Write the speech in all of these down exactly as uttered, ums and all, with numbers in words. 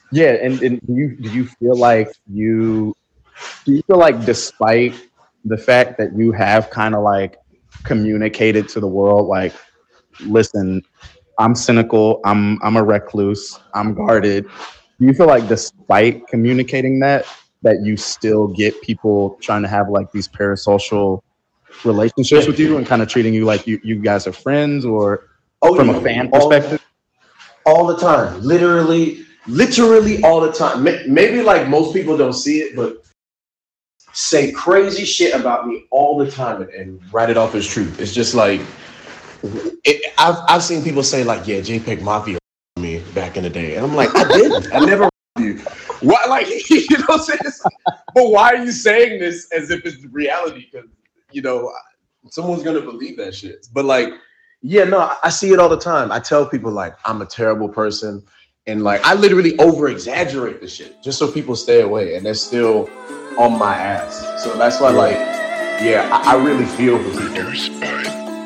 Yeah, and, and do you do you feel like you do you feel like despite the fact that you have kind of like communicated to the world like, listen, I'm cynical, I'm I'm a recluse, I'm guarded. Do you feel like despite communicating that that you still get people trying to have like these parasocial relationships Yeah. with you and kind of treating you like you, you guys are friends or Oh from a yeah. fan All perspective? all the time. Literally, literally all the time. May- Maybe like most people don't see it, but say crazy shit about me all the time and, and write it off as truth. It's just like it, I've I've seen people say like, yeah, JPEG Mafia me back in the day, and I'm like, I didn't. I never you. Why, like, you know what I'm saying? It's like, but why are you saying this as if it's reality? Because you know someone's gonna believe that shit. But like, yeah, no, I, I see it all the time. I tell people like I'm a terrible person, and like I literally over exaggerate the shit just so people stay away, and they're still on my ass. So that's why, like, yeah, I, I really feel for people.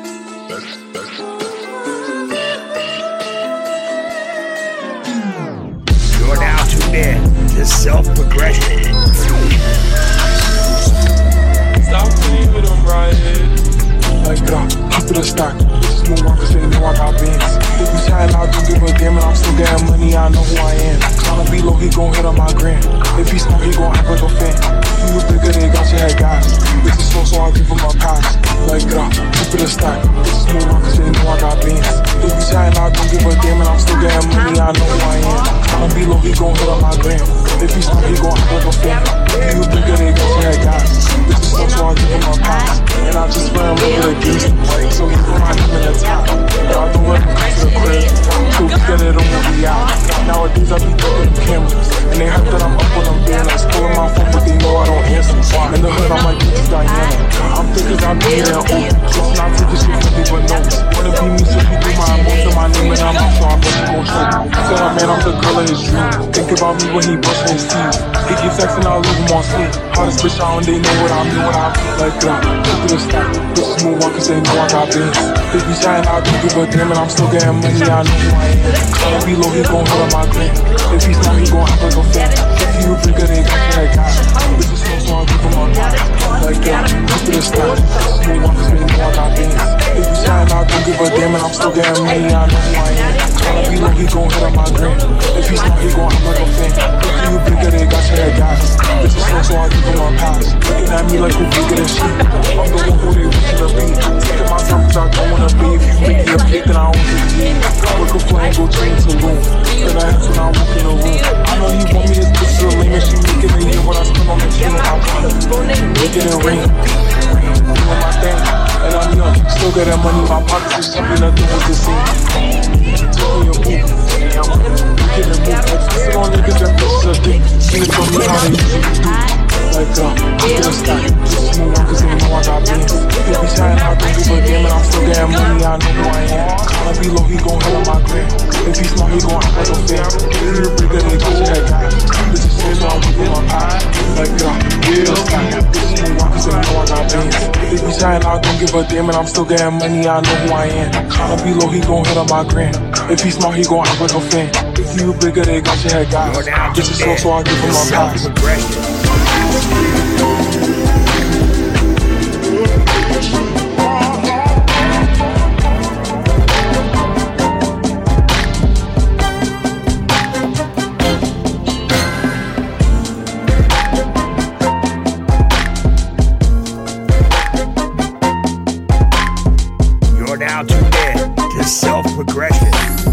You're now tuned in to Self-Progression. Stop playing with them right here. Like, uh, keep it a stock. This is Moonwalkers, they know I got bands. If you chatting, I don't give a damn, and I'm still getting money, I know who I am. Tryna be low, he gon' hit on my gram. If he's smart, he gon' act like a fan. If you bigger, they got your head guys. This is slow, so I give him my pass. Like, uh, keep it a stock. This is Moonwalkers, they know I got bands. If you chatting, I don't give a damn, and I'm still getting money, I know who I am. Tryna be low, he gon' hit on my gram. If he's smart, he gon' act like a fan. If you bigger, they got your head guys. This is slow, so I give him my pass. And I just ran over against him, so he put my name in the top. But I don't let him come to the crib, so we get it on when we out. Nowadays I be taking them cameras, and they heard that I'm up on them banners. Pulling my phone, but they know I don't answer. In the hood, I'm like, this is Diana. I'm thick as I be there, oh. Just not take this shit from people knows. Wanna be me, so he do my emotion, my name, and I'm out, so I bet he gon' show. He said, oh man, I'm the girl of his dream. Think about me when he brushing his teeth. He keep texting, I'll leave him on sleep. Hottest bitch out, and they know what I mean, what I mean. Like, uh, look at the stack. This is Moonwalkers, they know I got bands. If you shine, I don't give a damn, and I'm still getting money, I know who I am. Tryna be low, he gon' hit on my gram. If he's not, he gon' act like a fan. If you a bigger, they got your head guy. This is slow, so I give him my pass. Like that, look at the stack. This is Moonwalkers, they know I got bands. If you shine, I don't give a damn, and I'm still getting money, I know who I am. Tryna be low, he gon' hit on my gram. If he's not, he gon' act like a fan. If you a bigger, they got your head guy. This is slow, so I give him my pass. Looking at me like who bigger than she. I'm the one who they wishing to be. Taking myself cause I don't wanna be. If you make me a fake, then I don't think you need. Work a flame, go change the room. Then I have when I walk in the room. I know you want me to bitch to the lame, and she making it hear what I spend on the chain. I'm making it rain. Doing my thing, and I'm young. Still got that money, my pockets is jumping, nothing was the same. Taking your move, I'm making it move. Sit on niggas that push a dick. See it from me how they usually do. Like, uh, I'm gonna stop. This is Moonwalkers, they know I got bands. If he shine, I don't give a damn, and I'm still getting money, I know who I am. Tryna be low, he gon' hit on my gram. If he's smart, he gon' act like a fan. If you're bigger, they got your head guy. This is shit, so I'm giving my pass. Like, uh, yeah, stop. This is Moonwalkers, they know I got bands. If he shine, I don't give a damn, and I'm still getting money, I know who I am. Tryna be low, he gon' hit on my gram. If he's smart, he gon' act like a fan. If you bigger, they got your head guy. This is slow, so I give him my pass. You're now tuned in to Self-Progression.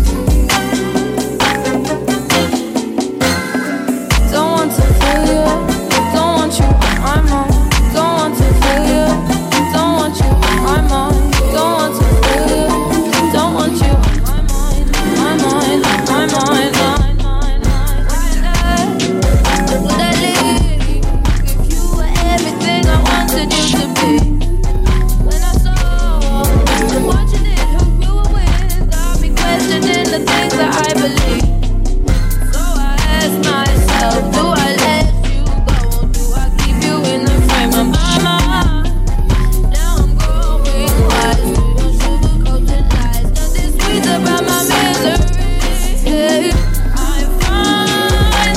Don't want to feel you, don't want you on my mind. Don't want to feel you, don't want you on my mind. Don't want to feel you, don't want you on my mind. My mind, my mind, my mind, my mind. Would I leave if you were everything I wanted you to be? When I saw watching it, who you were with, got me questioning the things that I believe. So I ask myself, do I let you go? Do I keep you in the frame of my mind? Now I'm growing wise. We don't sugarcoat the lies. Nothing sweet about my misery. I find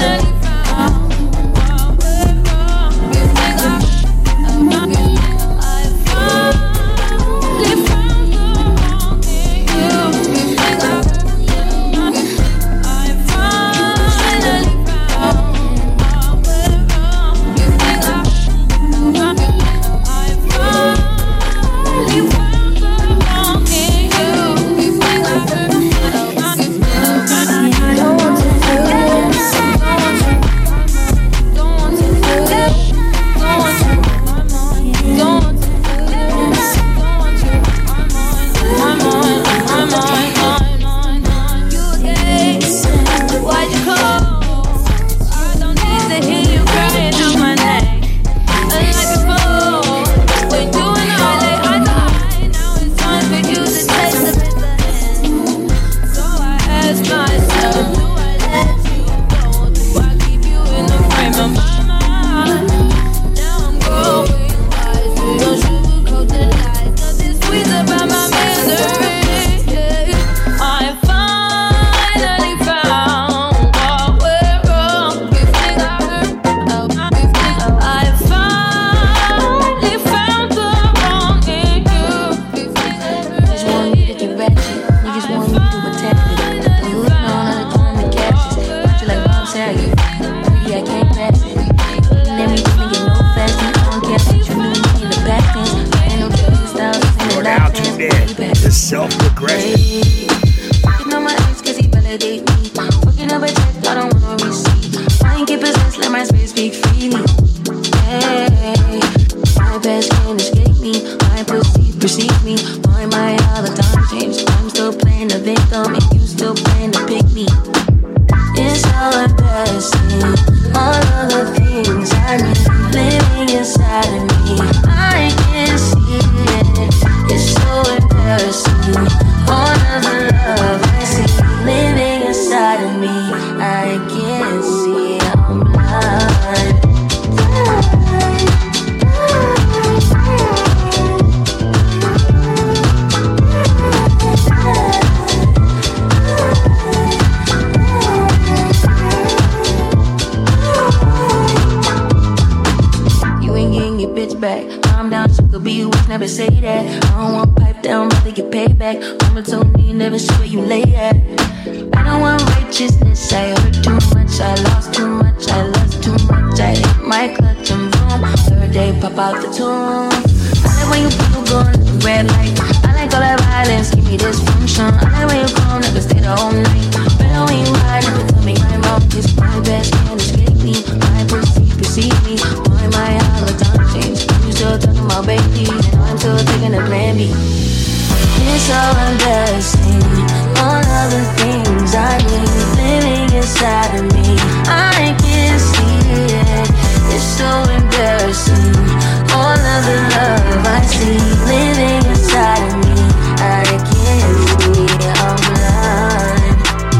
say I get pretty, I can't pass it. Looking at me, didn't get no fast. You don't care what you knew me in the back things. I ain't no dirty styles in the back things. The self-progression. Fucking on my ex cause he validate me. Fucking up a check, I don't wanna receive. I ain't get possessed, let my spirit speak freely. Hey, my past can't escape me. My pussy perceive me. Why my all the time changed? I'm still playing the victim and you still playing the pick me. It's so embarrassing. All of the things I need living inside of me. I can't see it. It's so embarrassing. All of the love I see living inside of me. I can't see it. I'm blind. Back. Calm down, you could be you wish, never say that. I don't want pipe down, but they get paid back. Mama told me never see where you lay at. I don't want righteousness, I hurt too much, I lost too much, I lost too much. I hit my clutch and boom, third day pop out the tomb. I like when you people going at the red light. I like all that violence, give me dysfunction. I like when you come, never stay the whole night. Better when you ride, never tell me my mouth is my best, can't escape me. My pussy perceive me, why my all the time change. Still talking about babies, and I'm still taking a plan B. It's so embarrassing. All of the things I need living inside of me. I can't see it. It's so embarrassing. All of the love I see living inside of me. I can't see it. I'm blind.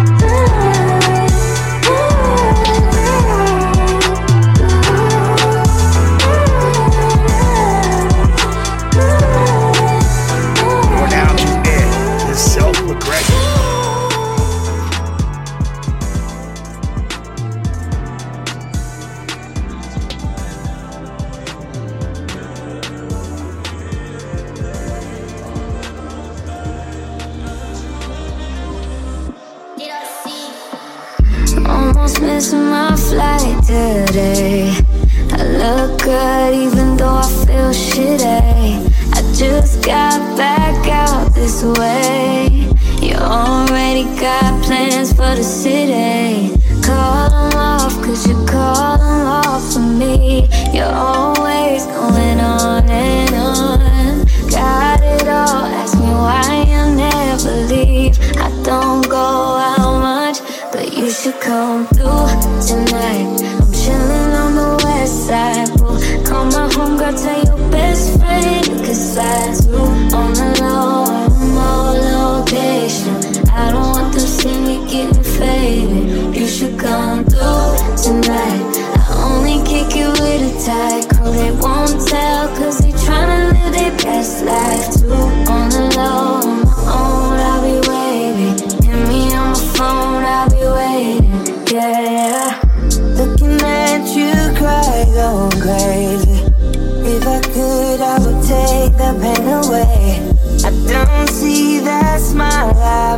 Missing my flight today. I look good even though I feel shitty. I just got back out this way. You already got plans for the city. Call them off cause you call them off for me. You're always going on and on. Got it all, ask me why you never leave. I don't go out much, but you should come through tonight. I'm chillin' on the west side, boo. Call my homegirl, tell your best friend you can slide through. On the low, I'm all location. I don't want them seeing me getting faded. You should come through tonight. I only kick it with a tight crew. They won't tell cause they tryna live their best life too. On the low, on my own, I'll be waiting. Hit me on my phone, I'll be waiting. Yeah, yeah. Looking at you cry, going crazy. If I could, I would take the pain away. I don't see that smile I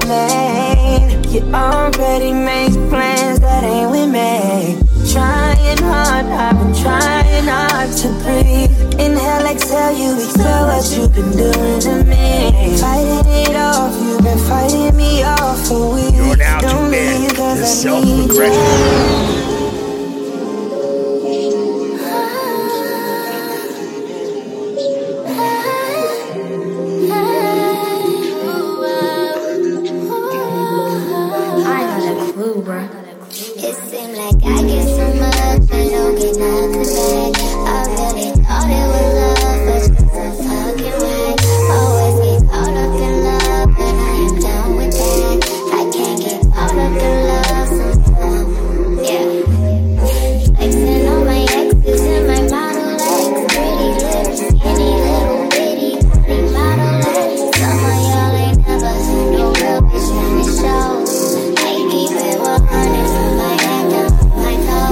made. You already make plans that ain't with me. Trying hard, I've been trying hard to breathe. Inhale, exhale, you exhale what you've been doing to me. Fighting it off, you've been fighting me off for weeks. You're now Don't too bad. leave The cause I need self-progression. you. It seemed like I get so much, but don't get nothing back. I really thought it was love, but it's a fucking whack. Always get caught up in love, but I am done with that. I can't get caught up in love sometimes, yeah. Flexing on my exes and my model legs. Pretty lips, skinny little bitty, pretty model legs. Some of y'all ain't never seen no real bitch in the show. I keep it one hundred from my head down to my toes.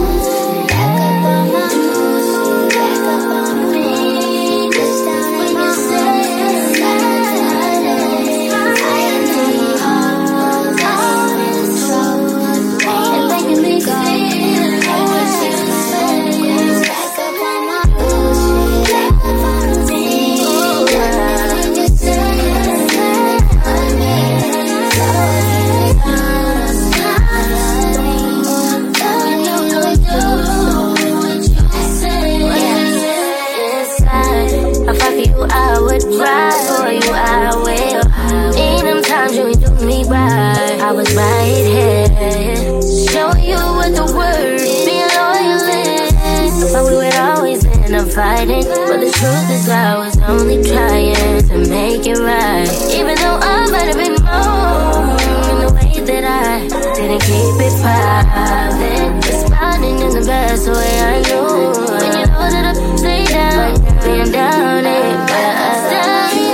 fighting, but the truth is I was only trying to make it right. Even though I might have been wrong in the way that I didn't keep it private, responding in the best way I knew. When you know that I stay down, been down it, but I stay.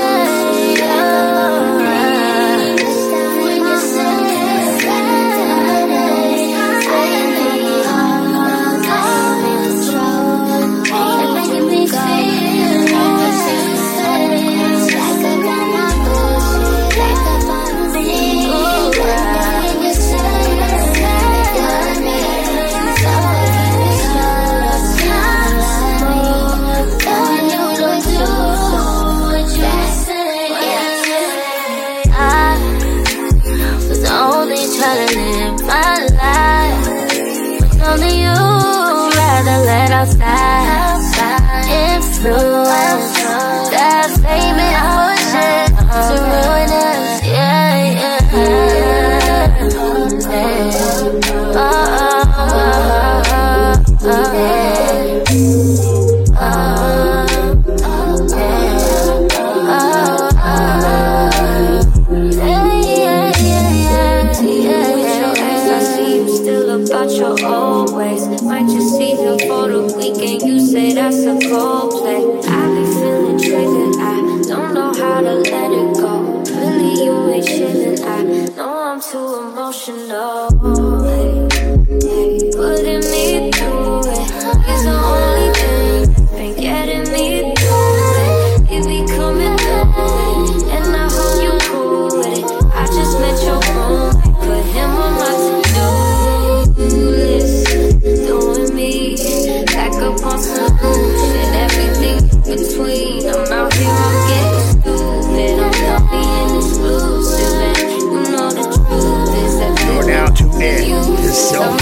Outside, influence, that's baby ocean to ruin us, yeah, yeah, yeah. Oh, oh, oh, oh, oh, about your old ways. Might just see him for the weekend. You say that's a cold play. I be feeling triggered. I don't know how to let it go. Really, you ain't chillin'. I know I'm too emotional. Hey, hey, putting me through it. He's the only thing been getting me through it. It be coming back, and I hope you cool with it. I just met your boy, put him on my to-do list, doing me back up on some shit. Everything between, I'm out here, I'm getting stupid. I'm not being exclusive, and you know the truth is that you're now tuned in to Self.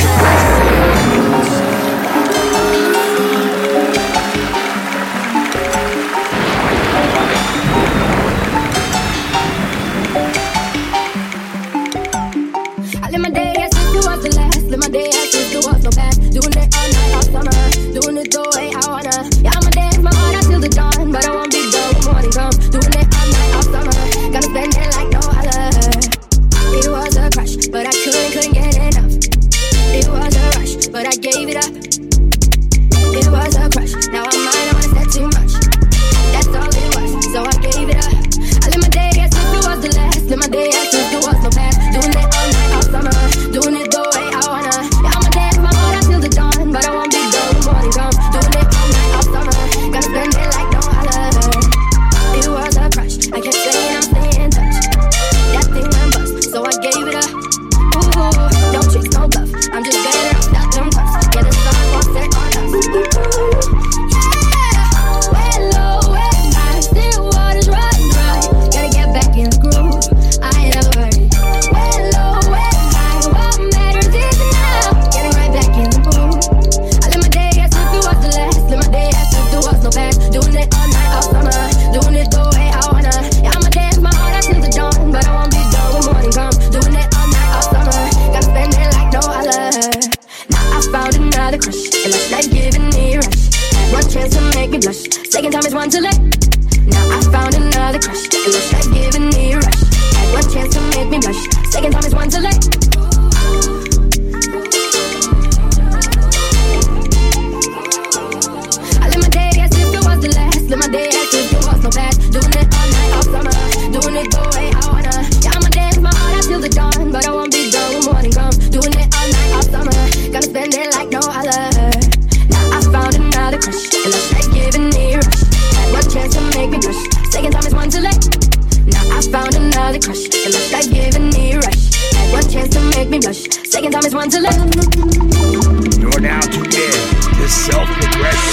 You're now tuned in to Self-Progression.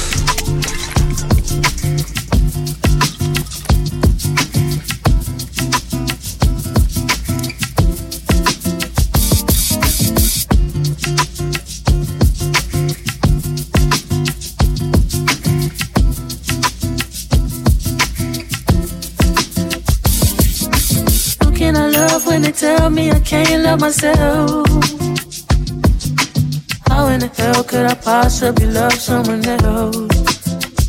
When they tell me I can't love myself, how in the hell could I possibly love someone else?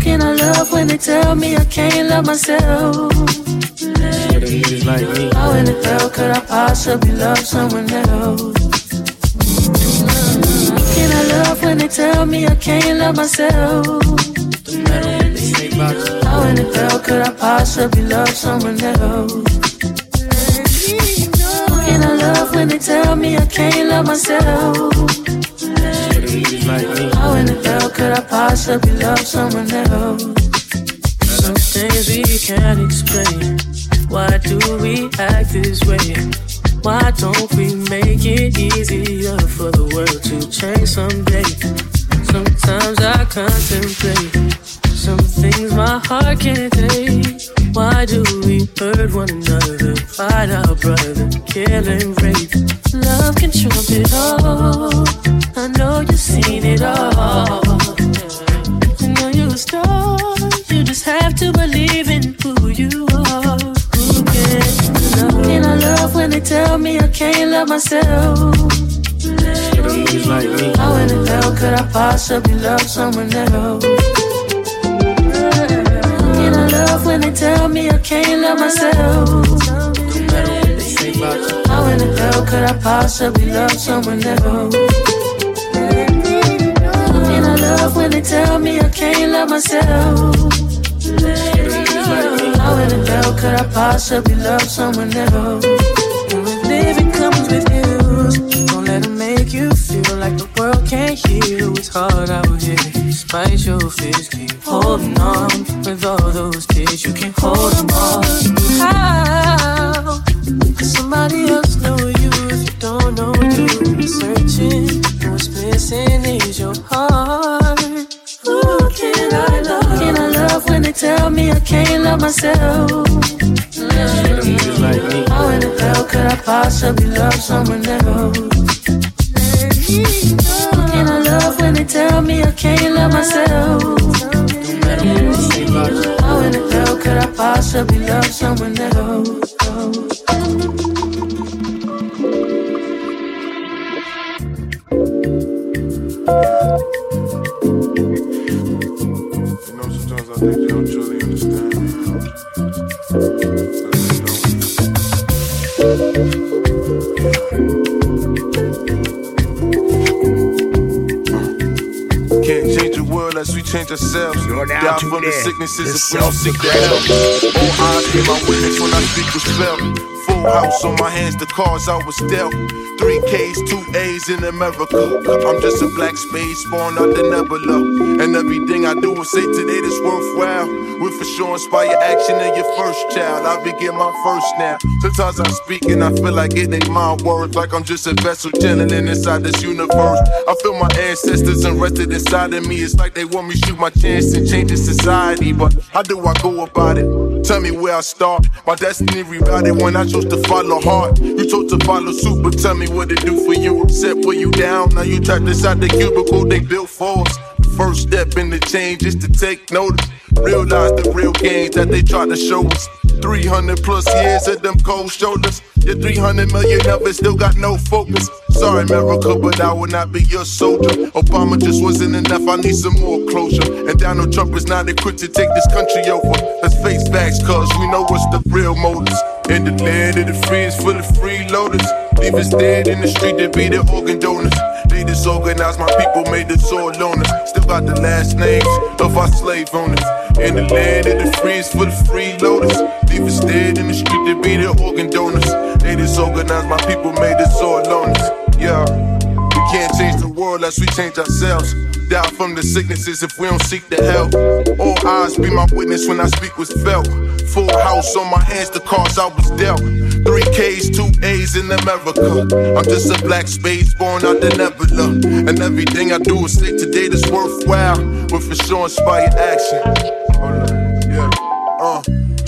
Can I love when they tell me I can't love myself? Like me. How in the hell could I possibly love someone else? Can I love when they tell me I can't love myself? How in the hell could I possibly love someone else? Can I love when they tell me I can't love myself? How in the hell could I possibly love someone else? Some things we can't explain. Why do we act this way? Why don't we make it easier for the world to change someday? Sometimes I contemplate some things my heart can't take. Why do we hurt one another, fight our brother, kill and rape? Love can trump it all. I know you've seen it all. I know you're a star. You just have to believe in who you are. Who can love? Can I love when they tell me I can't love myself? Like me. How in the hell could I possibly love someone else? Can I love when they tell me I can't love myself? How in the hell could I possibly love someone else? Can I love when they tell me I can't love myself? How in the hell could I possibly love someone else? And when living comes with you, don't let it make you feel like the world can't hear you. It's hard out here, despite your fears. Keep holding on with all those tears. You can't hold them all. How could somebody else know you if you don't know you? Searching, what's missing is your heart. Who can I love? Can I love when they tell me I can't love myself? Like me. How in the hell could I possibly love someone else? Can I love when they tell me I can't love myself? How in the hell could I possibly love someone else? You know, sometimes I think they don't truly understand me. Can't change the world as we change ourselves. Die from the sicknesses if we don't seek the help. All eyes be my witness when I speak with spell. Full house on my hands, the cards I was dealt. Three K's, two A's in America. I'm just a black space born out the nebula. And everything I do is say today that's worthwhile. Will for sure inspire action in your first child. I begin my first now. Sometimes I speak and I feel like it ain't my words. Like I'm just a vessel channeling inside this universe. I feel my ancestors arrested inside of me. It's like they want me to shoot my chance and change the society. But how do I go about it? Tell me where I start. My destiny rerouted when I chose to follow hard. You chose to follow suit, but tell me what it do for you. Set for you down. Now you trapped inside the cubicle they built for us. First step in the change is to take notice. Realize the real gains that they try to show us. three hundred plus years of them cold shoulders. Your three hundred million of it still got no focus. Sorry, America, but I will not be your soldier. Obama just wasn't enough, I need some more closure. And Donald Trump is not equipped to take this country over. Let's face facts, cause we know what's the real motives. In the land of the free is full of freeloaders. Leave us dead in the street to be the organ donors. They disorganized, my people made us all loners. Still got the last names of our slave owners. In the land of the free is full of freeloaders. Leave us dead in the street to be the organ donors. They disorganized, my people made us all loners. Yeah, we can't change the world unless we change ourselves. Die from the sicknesses if we don't seek the help. All eyes be my witness when I speak was felt. Full house on my hands, the cards I was dealt. Three K's, two A's in America. I'm just a black space born out the nebula. And everything I do is say today that's worthwhile. Will for sure inspire action. Hold on, yeah, uh.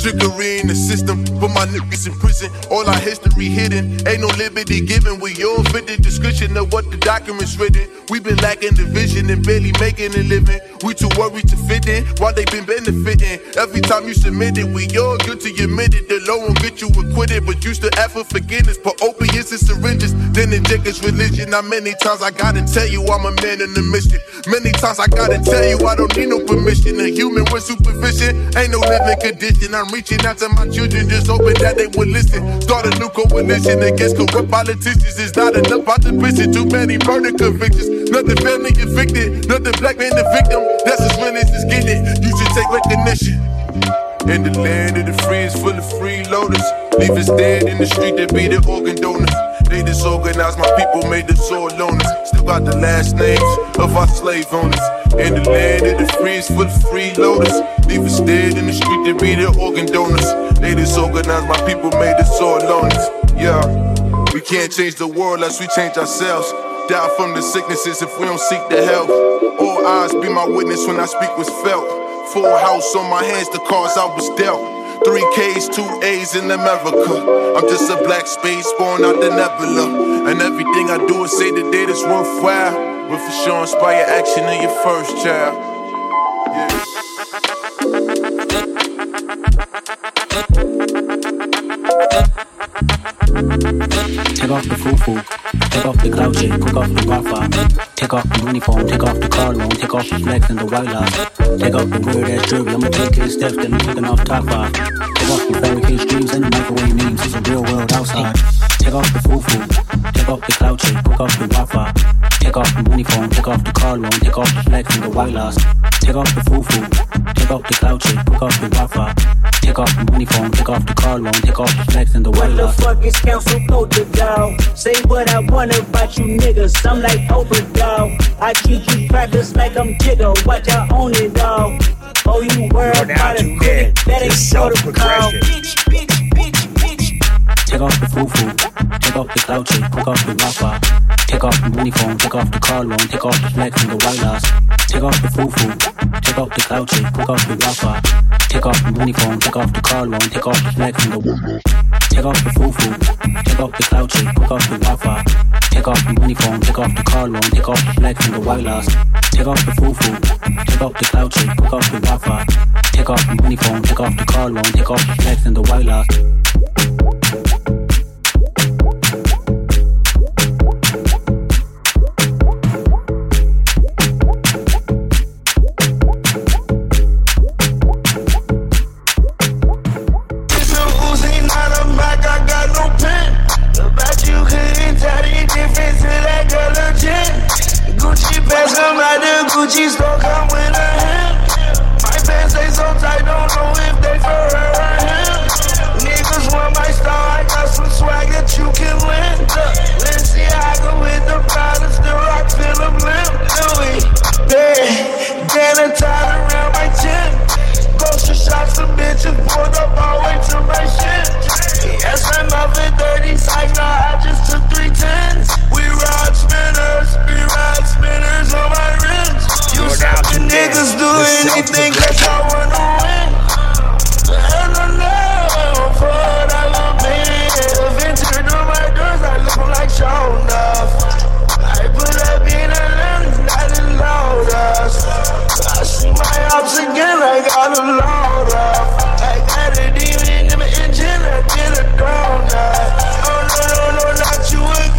Trickery in the system, put my niggas in prison. All our history hidden, ain't no liberty given. We all fit the description of what the document's written. We been lacking the vision and barely making a living. We too worried to fit in, while they been benefiting. Every time you submit it, we all guilty admitted. The law won't get you acquitted, but you still ask for forgiveness. Put opiates and syringes, then inject us religion. Now many times I gotta tell you I'm a man in the mission. Many times I gotta tell you I don't need no permission. A human with supervision, ain't no living condition. I'm reaching out to my children, just hoping that they would listen. Start a new coalition against corrupt politicians. It's not enough out the prison, too many murder convictions. Nothing family evicted, nothing black man the victim. That's as real as it's getting. You should take recognition. In the land of the free is full of freeloaders. Leave us dead in the street, they be the organ donors. They disorganized, my people made us all loners. Still got the last names of our slave owners. In the land of the free is full of freeloaders. Leave us dead in the street, they be the organ donors. They disorganized, my people made us all loners. Yeah, we can't change the world unless we change ourselves. Die from the sicknesses if we don't seek the help. All eyes be my witness when I speak was felt. Full house on my hands, the cards I was dealt. Three K's, two A's in America. I'm just a black space born out the nebula. And everything I do is say the data's worthwhile. But for sure inspire action in your first child. Yeah. Take off the foo-foo, take off the cloud chip, cook off the Wi-Fi. Take off the uniform, take off the car loan, take off the flex and the white line. Take off the weird ass jewelry, I'ma take his steps, then I'm taking off top five. Take off the fabricated streams and the microwave memes, it's a real world outside. Take off the foo-foo, take off the cloud chip, cook off the Wi-Fi. Take off the uniform, take off the car loan, take off the flex and the white lines. Take off the foo-foo, take off the cloud chip, cook off the Wi-Fi. Take off the uniform, take off the car loan, take off the flex and the white lines. What the fuck is council culture, dawg? Say what I want about you niggas, I'm like Oprah, dawg. I treat you practice like I'm Jigga, watch I own it, dawg. Oh, you worried about a critic, that ain't protocol. Bitch, bitch, bitch, bitch. Take off the foo-foo, take off the cloud chip, cook off the Wi-Fi. Take off the uniform, take off the car loan, take off the flex and the white lines. Take off the foo-foo, take off the cloud chip, cook off the Wi-Fi. Take off the uniform, take off the car loan, take off the flex and the white lines. Take off the foo-foo, take off the cloud chip, cook off the Wi-Fi. Take off the uniform, take off the car loan, take off the flex and the white lines. Take off the foo-foo, take off the cloud chip, cook off the Wi-Fi. Take off the uniform, take off the car loan, take off the flex and the white lines. Gucci store come with a hand. My pants they so tight, don't know if they for her or him. Niggas want my star, I got some swag that you can win. Let's see I go with the products, the rock Philip Lim. Louis, yeah, Dana tied around my chin. Grocery shops, some bitches pulled up all the way to my shit. Yes, I'm up at thirty sides, now I just took three tens. We ride spinners, we ride spinners on my rims. You stopping niggas do anything cause I wanna win. I don't know, for what I love me. Ventured on my doors, I look like show enough. I put up in a lens, not in loaders. I see my ops again, I got a load up. I got a demon in my engine, I did a donut. Oh no, no, no, not you again.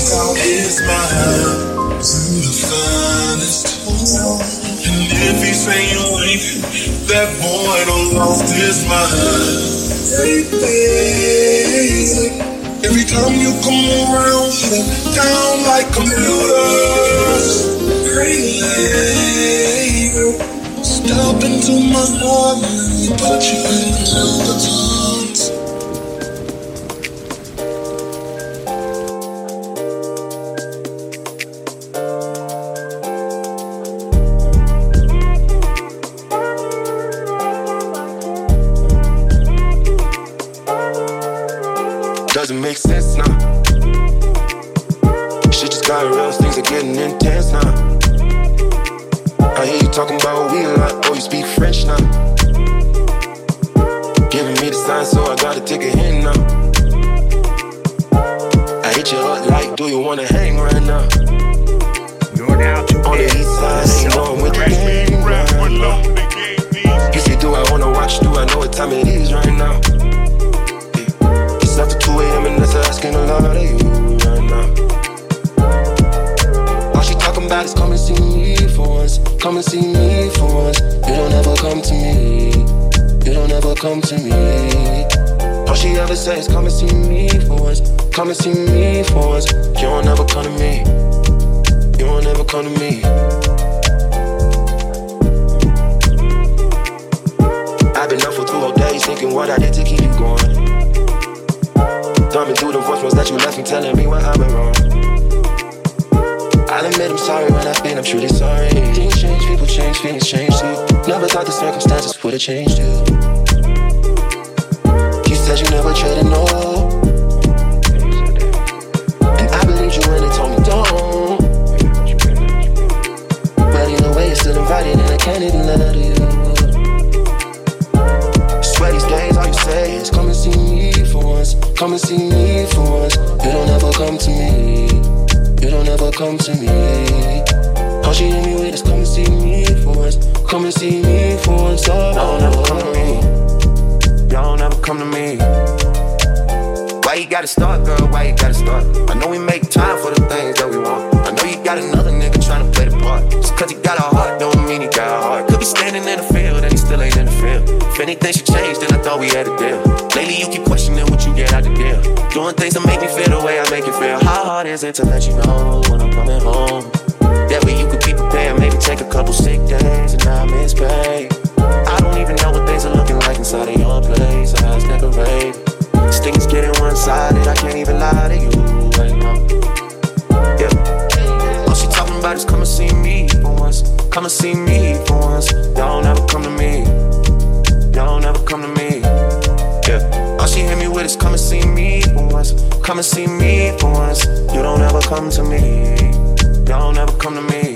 Here's my hand to the finest home. And if he say you ain't, that boy don't lost his mind. Hey, baby, every time you come around, shut down like computers. Hey, lady, step into my heart and you put you in the times. Doesn't make sense now. Shit just got real, things are getting intense now. I hear you talking about we a lot, oh you speak French now. Giving me the sign, so I gotta take a hint now. I hit you up like, do you wanna hang right now? You're now too on the east side, ain't going with the game right now. You say, do I wanna watch, do I know what time it is right now? After two a.m. and that's asking a lot of you right now. All she talking about is come and see me for once. Come and see me for once. You don't ever come to me. You don't ever come to me. All she ever says is come and see me for once. Come and see me for once. You don't ever come to me. You don't ever come to me. I've been up for two whole days thinking what I did to keep you going. Thumbing through the voicemails that you left me, telling me what I went wrong. I'll admit I'm sorry when I've been, I'm truly sorry. Things change, people change, feelings change too. Never thought the circumstances would have changed you. You said you never traded no, and I believed you when they told me don't. But either way, you're still invited and I can't even lie to you. Swear these days all you say is come and see me for once. Come and see me for once. You don't ever come to me. You don't ever come to me. All she hit me with is come and see me for once. Come and see me for once. Oh, y'all never come to me. Y'all never come to me. Why you gotta start, girl? Why you gotta start? I know we make time for the things that we want. I know you got another nigga trying to play the part. Just cause he got a heart don't mean he got a heart. Could be standing in the field and he still ain't in the field. If anything should change, then I thought we had a deal. Lately you keep questioning what you get out the deal. Doing things to make me feel the way I make you feel. How hard is it to let you know when I'm coming home? That way you could be prepared, maybe take a couple sick days and not miss pay. I don't even know what things are looking like inside of your place. How it's decorated. This thing is getting one-sided, I can't even lie to you right now. Yeah. All she talking about is come and see me for once. Come and see me for once. Y'all never come to me. Y'all never come to me. Yeah. All she hit me with is come and see me for once. Come and see me for once. You don't ever come to me. Y'all never come to me.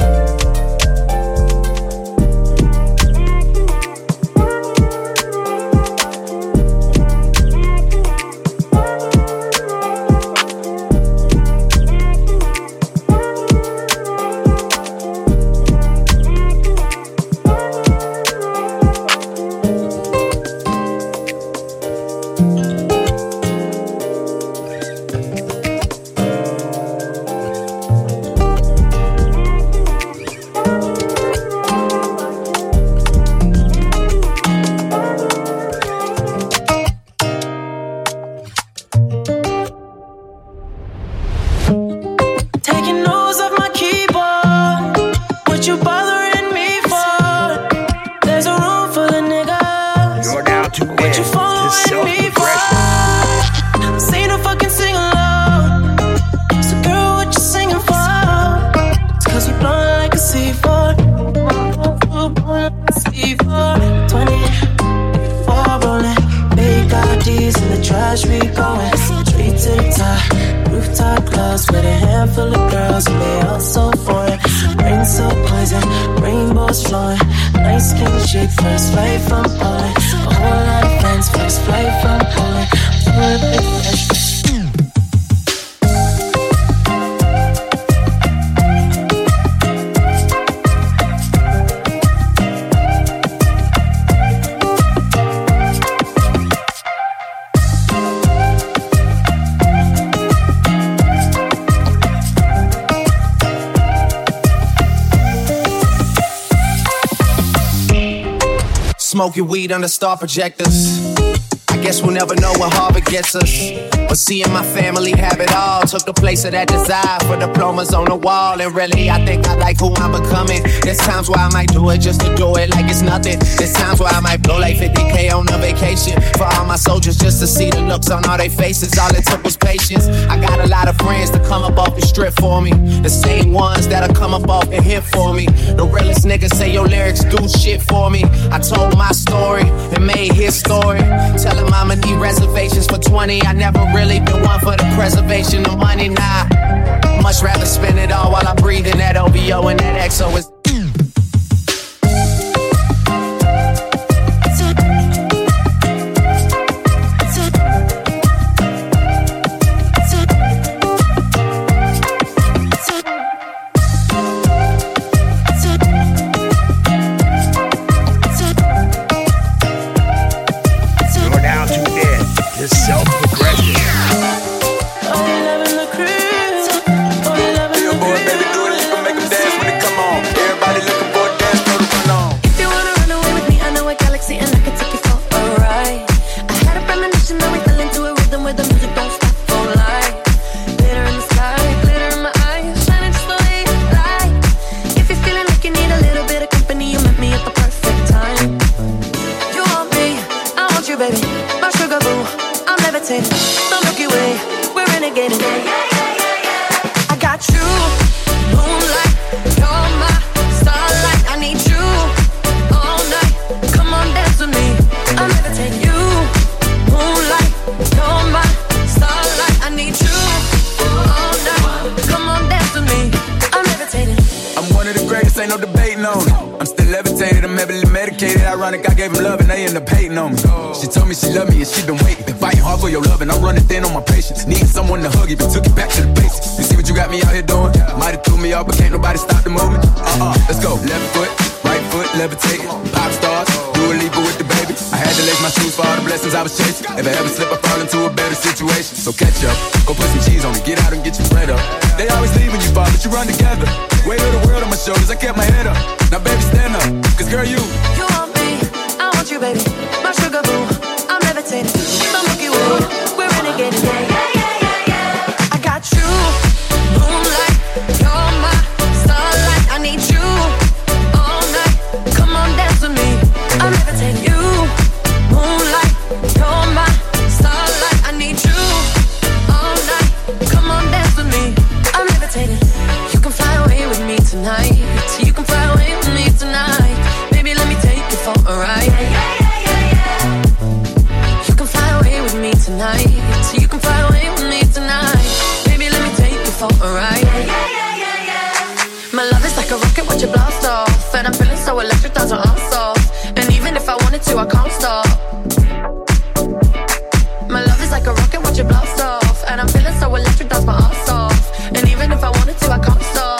Smoking weed under star projectors. I guess we'll never know what Harvard gets us. But seeing my family have it all took the place of that desire for diplomas on the wall. And really, I think I like who I'm becoming. There's times where I might do it just to do it like it's nothing. There's times where I might blow like fifty K on a vacation for all my soldiers just to see the looks on all their faces. All it took was patience. I got a lot of friends to come up off the strip for me. The same ones that'll come up off the hip for me. The realest niggas say your lyrics do shit for me. I told my story and made his story. Tell him I'ma need reservations for twenty. I never really been one for the preservation of money, nah. Much rather spend it all while I'm breathing that O V O and that X O is. If I ever slip, I fall into a better situation. So catch up, go put some cheese on me, get out and get your bread up. They always leave when you fall, but you run together. Weight of the world on my shoulders, I kept my head up. Now baby, stand up, cause girl, you You want me, I want you, baby. My sugar boo, I'm levitating. The Milky Way, we're renegading. Yeah, yeah, yeah, yeah, yeah. I got you, moonlight, you're my starlight. I need you all night. Come on, dance with me. I'm levitating. You, moonlight, you're my starlight. I need you all night. Come on, dance with me. I'm levitating. You can fly away with me tonight. You can fly away with me tonight. Baby, let me take you for a ride. Yeah, yeah, yeah, yeah, yeah. You can fly away with me tonight. You can fly away with me tonight. Baby, let me take you for a ride. Yeah, yeah, yeah, yeah, yeah. My love is like a rocket, watch it blast off. And I'm feeling so electric, thoughts are off off. And even if I wanted to, I can't stop. My love is like a rocket, watch it blast off. And I'm feeling so electric, that's my ass off. And even if I wanted to, I can't stop.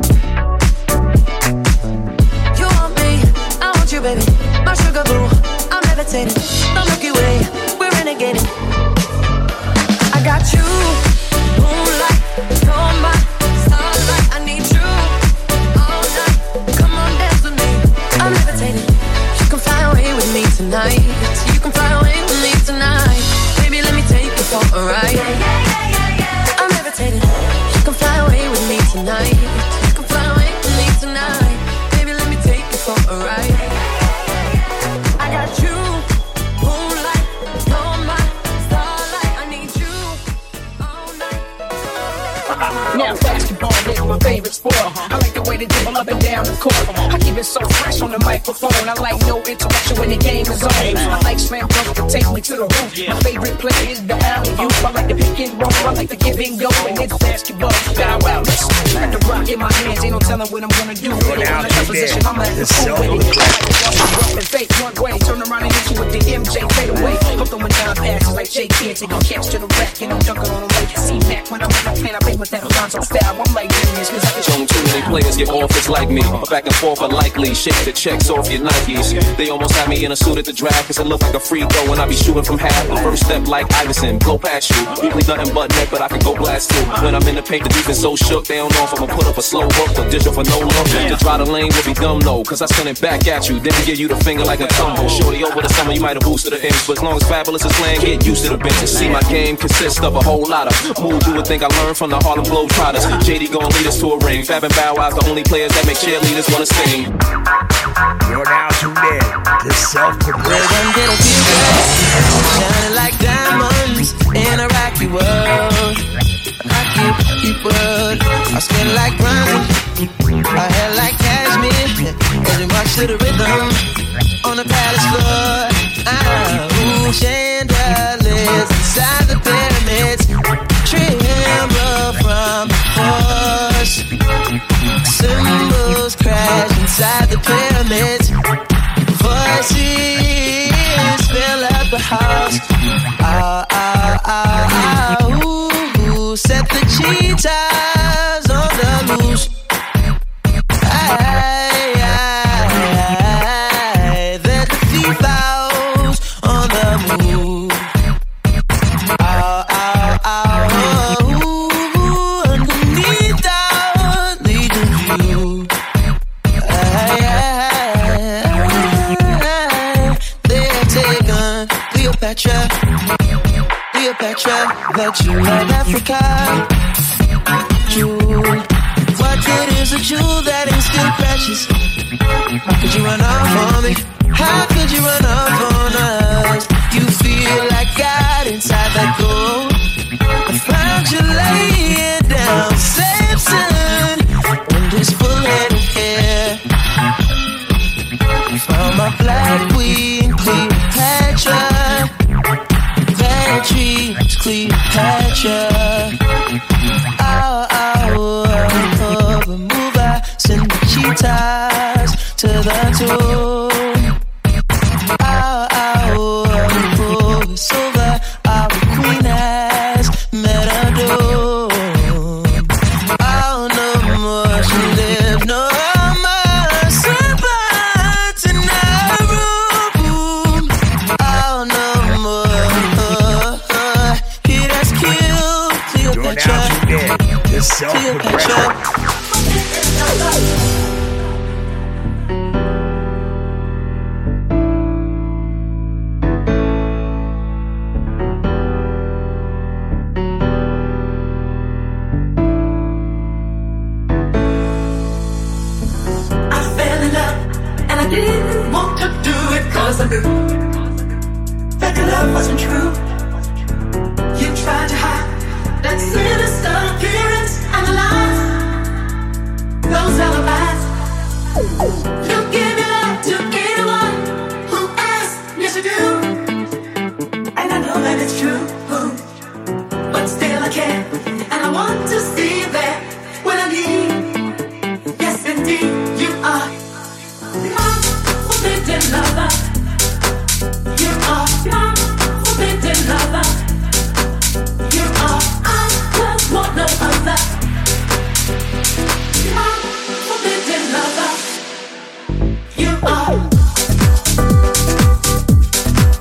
You want me, I want you, baby. My sugar boo, I'm levitating. The Milky Way, we're renegading. I got you, moonlight, you're my starlight. I need you all night. Come on, dance with me. I'm levitating. You can fly away with me tonight. You can fly away with me tonight. Baby, let me take you for a ride. Yeah, yeah, yeah, yeah, yeah. I'm levitating. You can fly away with me tonight. You can fly away with me tonight. Baby, let me take you for a ride. I got you, moonlight, you're my starlight. I need you all night. Now basketball is my favorite sport. I like the way they dribble up and down the court. I keep it so fresh on the microphone. I like no interruption when the game is on. I like slam dunk to take me to the roof. My favorite play is the alley-oop. I like the pick and roll. I like the give and go. And it's basketball. Bow wow. Got the rock in my hands. Ain't no telling what I'm gonna do. Go down to position. I'm at the cool with it. Rough and fake one way. Turn around and hit you with the M J fade away. I'm throwing down passes like J K. Taking caps to the rack and I'm dunking on the lake. See Mac when I'm on the plane. I play with that Alonzo style. I'm like genius. Cause I can Show too many players get offers like me. Back and forth unlikely. Shake the checks off your Nikes. They almost had me in a suit at the draft. Cause it looked like like a free throw, and I be shooting from half. The first step like Iverson, blow past you. Usually nothing but net, but I can go blast too. When I'm in the paint, the defense so shook, they don't know if I'ma put up a slow hook or digital for no look. To try the lane would be dumb, no, cause I send it back at you, then give you the finger like a tumble. Shorty over the summer, you might have boosted the inch, but as long as Fabulous is playing, get used to the benches. See, my game consists of a whole lot of moves you would think I learned from the Harlem Globetrotters. J D gon' lead us to a ring. Fab and Bow Wow's the only players that make cheerleaders wanna sing. You're now tuned in to self-progression. I'm gonna feel good, shining like diamonds in a rocky world. Rocky, rocky world. Our skin like bronze, our hair like cashmere, as we march to the rhythm on the palace floor. Ah, ooh, chandeliers inside the pyramids, tremble from the force. Symbols crash inside the pyramids. Voices fill up the house. Ow, ow, ow, ow. Ooh, set the cheetahs on the loose. Aye, aye, aye. Let the thief out on the move. Ow, ow, ow. Ooh, underneath our legion view. Aye, aye. They've taken Cleopatra, Cleopatra, the jewel of Africa. Jewel, what good is a jewel that is still precious? How could you run off on me? How could you run off on us? You feel like God inside that gold. I found you laying down, Samson, in this full-headed hair. Found my black queen, Cleopatra. Bad dreams, Cleopatra. Oh, oh, oh, oh, remove her, send the cheetahs to the tomb. Oh, oh, oh, it's over, our queen has met her doom. Oh, no more she live, no more serpents in her room. Oh, no more, uh, uh, he has killed Cleopatra. You're now tuned in to self-progression. I fell in love and I didn't want to do it cause I knew that the love wasn't true. You tried to hide that sinister appearance and the lies, those alibis. You give your love to anyone who asks, yes you do. And I know that it's true, but still I can't. And I want to see you there when I need. Yes indeed, you are my forbidden lover. You are my forbidden lover. You are, I just want no other. My forbidden lover. You are.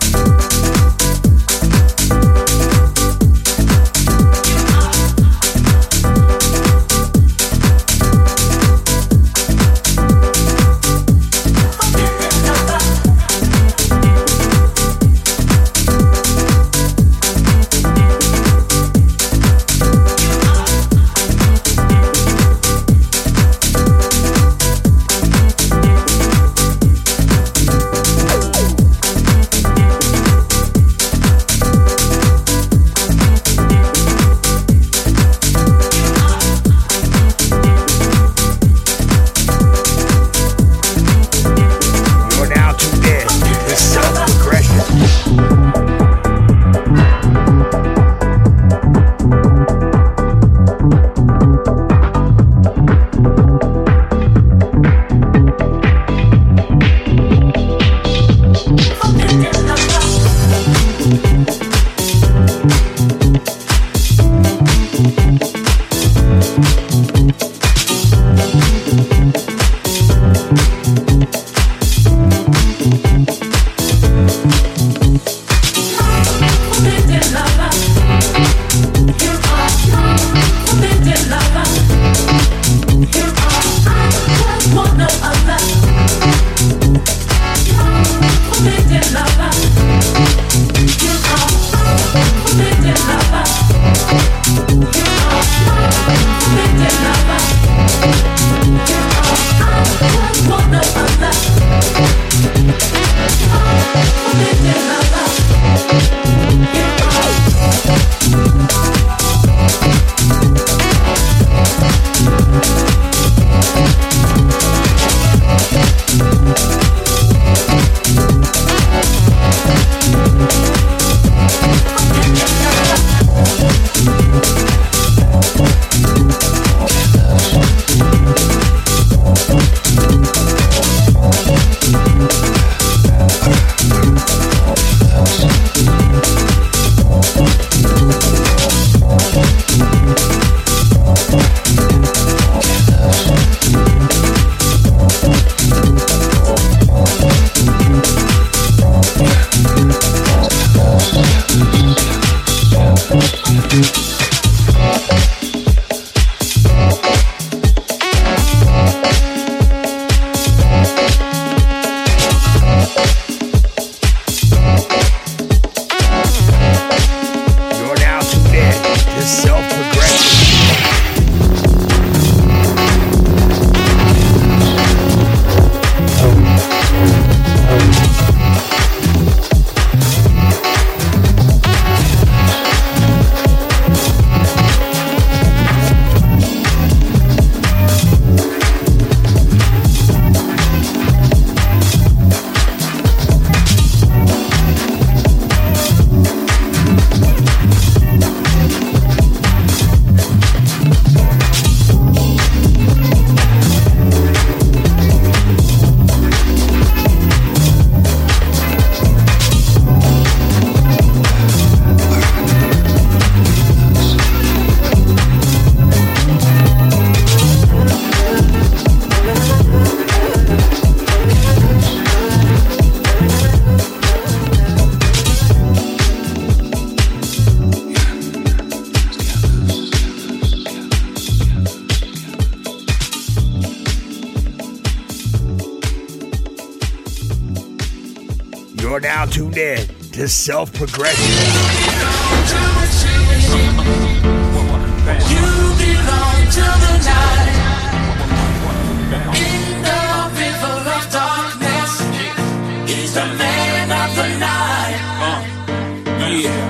now tuned in to Self Progression. You belong to the night. In the river of darkness, he's the man of the night. Uh, yeah.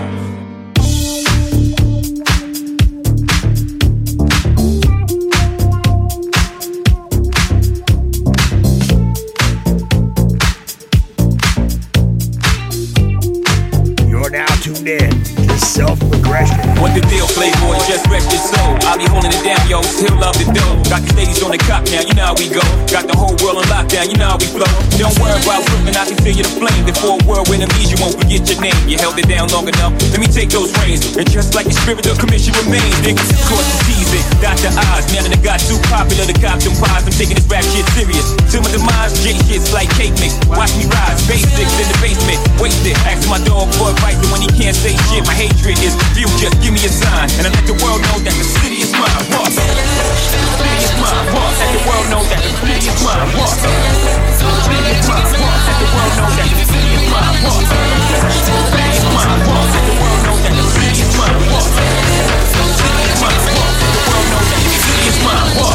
Tuned in to Self Progression. What the deal, Playboy? Just rest your soul. I'll be holding it down, yo. Still love the dough. Got the ladies on the cop now, you know how we go. Got the whole world on lockdown, you know how we flow. Don't worry about Brooklyn, I can feel you the flame. Before a world with enemies, you won't forget your name. You held it down long enough. Let me take those reins. And just like the spirit of commission remains, niggas caught the season. Doctor Oz, now that I got too popular, the cops and pies. I'm taking this rap shit serious. Till my demise, J shit's like cake mix. Watch me rise, basics in the basement. Wasted, asking my dog for advice, and when he can't say shit, my hatred is real, just give me a sign. And I let the world know that the city is mine. Walk. The city is mine. Walk. Let the world know that the city is mine. Walk. The city is mine. Walk. Let the world know that the city is mine. Walk. The city is mine. Walk. Let the world know that the city is mine. Walk. The city is mine. Walk. Let the world know that the city is mine. Walk.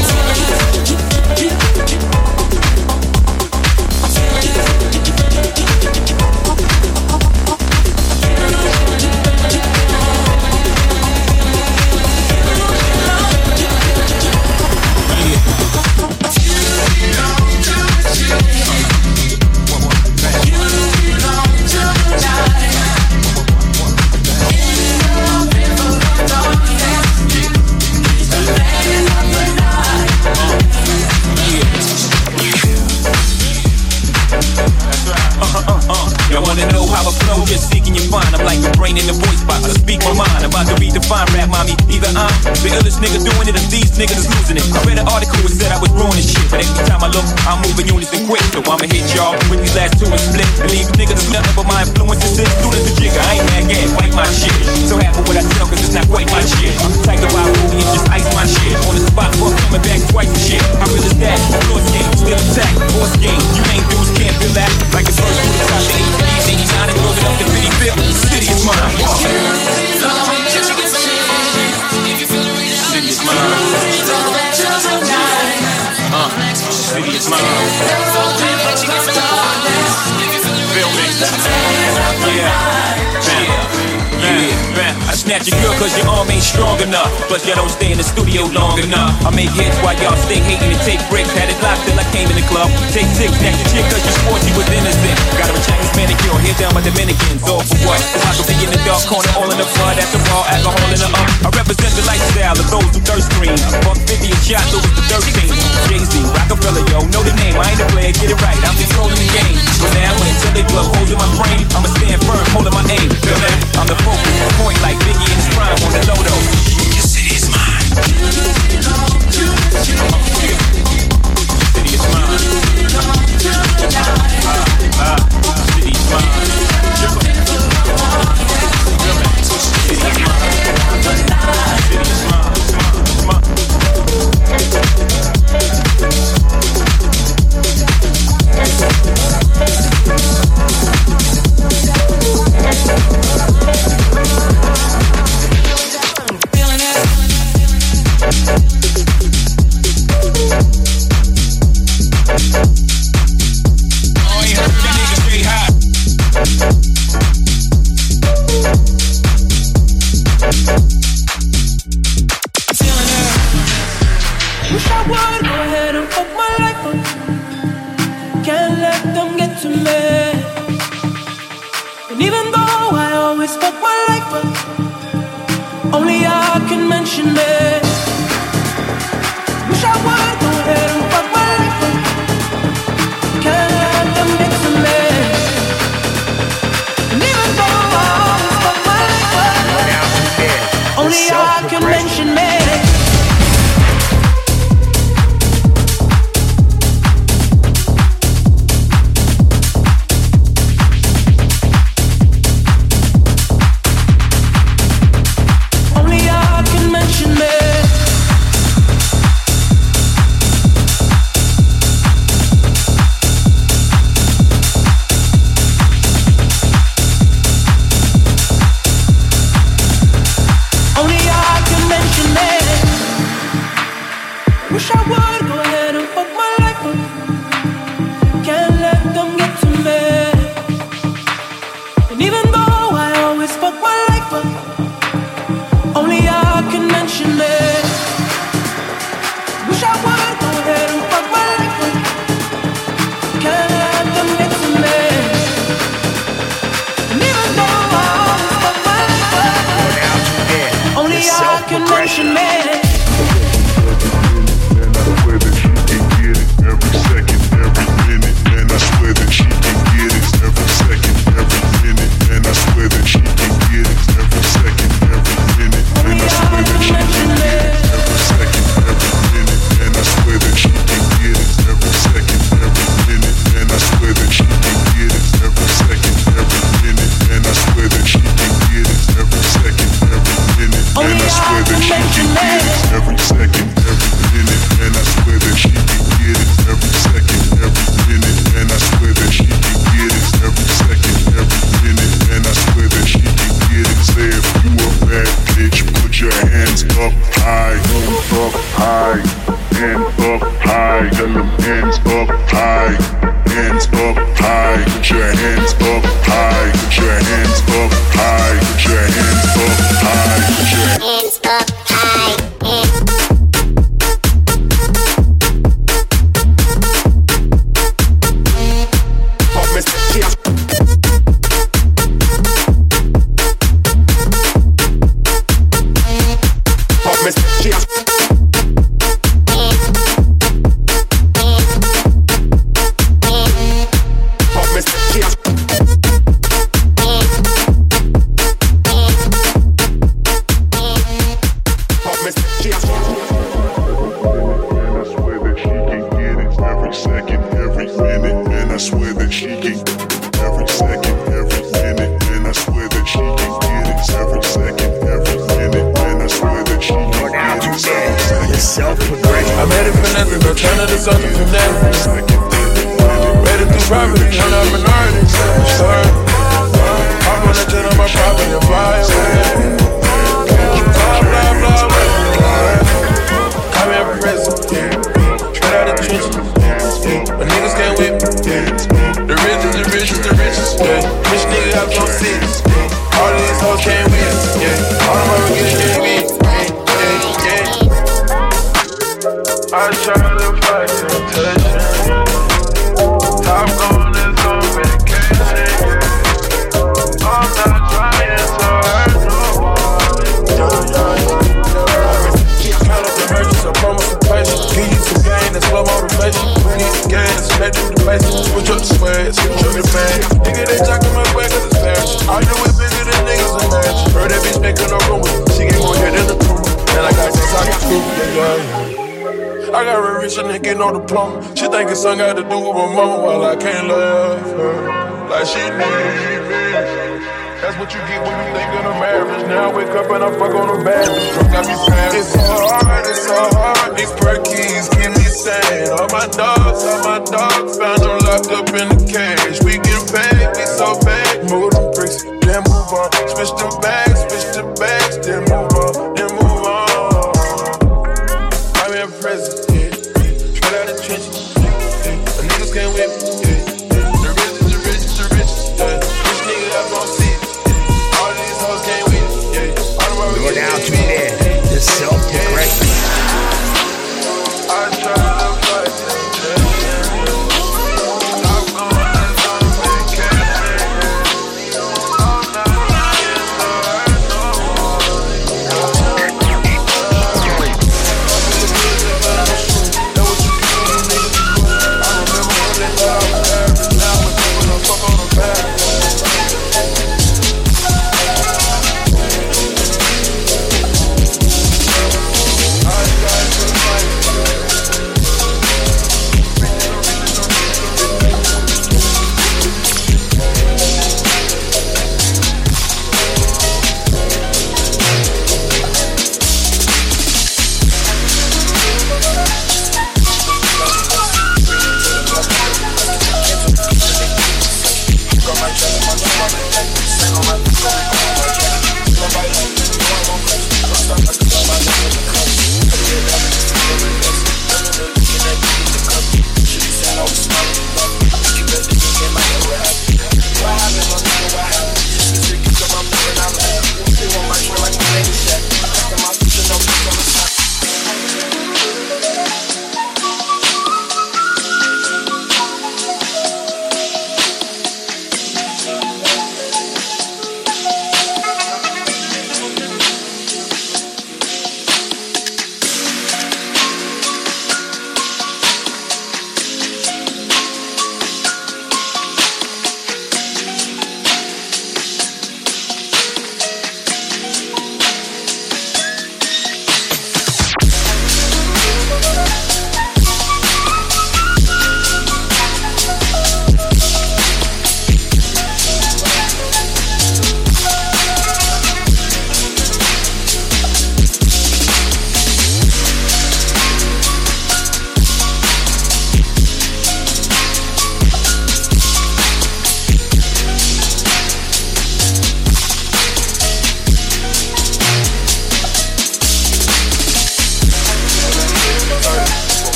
Just seeking your find. I'm like the brain in the voice box. I speak my mind. I'm about to redefine rap, mommy. Either I'm the illest nigga doing it, or these niggas is losing it. I read an article that said I was growing this shit, but every time I look, I'm moving units and quick. So I'ma hit y'all with these last two and split. And leave niggas is nothing but my influences. As soon as the jigger, I ain't mad yet. Fight my shit. So happy what I tell, cause it's not quite my shit. Type the wild movie and just ice my shit. On the spot, fuck coming back twice and shit. How real is that? Force game, still attack. Force game, you ain't dudes, can't feel that. Like the first dude to top the eighties, eighty-nine, and broke it up to fifty-fifth. The city is mine. Walk. The city is mine. Uh, the city is mine. Feel me? Yeah. Yeah. Yeah. I snatch your girl cause your arm ain't strong enough. Plus y'all don't stay in the studio long enough. I make hits while y'all stay hating and take breaks. Had it locked till I came in the club. Take six, snatch your chick cause you swore she was innocent. Got her a Chinese manicure, hair down by Dominicans. All for what? I could be in the dark corner, all in the flood. At the bar, alcohol in the up. I represent the lifestyle of those who thirst green. Buck fifty a shot, Louis the thirteen. Jay-Z, Rockefeller, yo, know the name. I ain't a player, get it right. I'm controlling the game. But now until they glove holes in my brain, I'ma stand firm, holding my aim. Feel that? I'm the focal point like Biggie in his prime on the Lodo. Your city is mine. Your city is mine. Ah, ah, city is mine. City is mine. City is mine. It's mine. Wish I would go ahead and fuck my life up. Can't let them get to me. And even though I always fuck my life up, only I can mention it. Wish I would go ahead and fuck my life up. Can't let them get to me. And even though I always fuck my life up, only I can mention it. Only I can mention it. condition it. Wish I would go ahead and fuck my life up. Can't let them get to me. And even though I always fuck my life up, only I can mention it. And I swear that she can get it every second, every minute. And I swear that she can get it every second, every minute. And I swear that she can get it every second, every minute. And I swear that she can get it every second, every minute. And I swear that she can get it every second, every minute. And I swear that she can get it every second, every minute. And I swear that she can get it every second, every minute. And I swear that she can get it every second, every minute. And I swear that she can get it every second, every minute. And I swear that she can get it every second, every minute. And I swear that she can get it. Say if you a bad bitch, put your hands up high, up high, and up high. Tell them hands up high, hands up high. Put your hands up high, put your hands up high, put your hands up high, put your hands up high. She think it's something got to do with my mama while I can't love her like she needs. That's what you get when you think of a marriage. Now I wake up and I fuck on a bad bitch. Got me sad. It's so hard, it's so hard. These perkies keep me sane. All my dogs, all my dogs found them locked up in the cage. We get paid, we so paid. Move them bricks, then move on. Switch the bags, switch the bags, then move on, then move on. I'm in prison. Can't whip, yeah. The richest, the richest, the richest, yeah. Rich nigga that's gon' see it. All these hoes can't win, yeah. All the motherfuckers you're now tuned in to Self-Progression. I try to fight temptation. Stop going on vacation. All night, it's alright.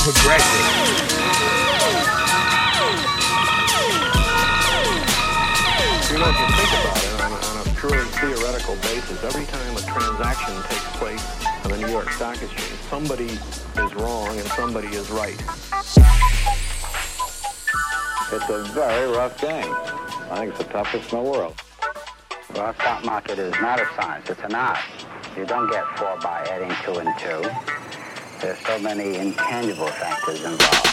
progressive. You know, if you think about it, on a, on a purely theoretical basis, every time a transaction takes place on the New York Stock Exchange, somebody is wrong and somebody is right. It's a very rough game. I think it's the toughest in the world. Well, our stock market is not a science, it's an art. You don't get four by adding two and two. There's so many intangible factors involved.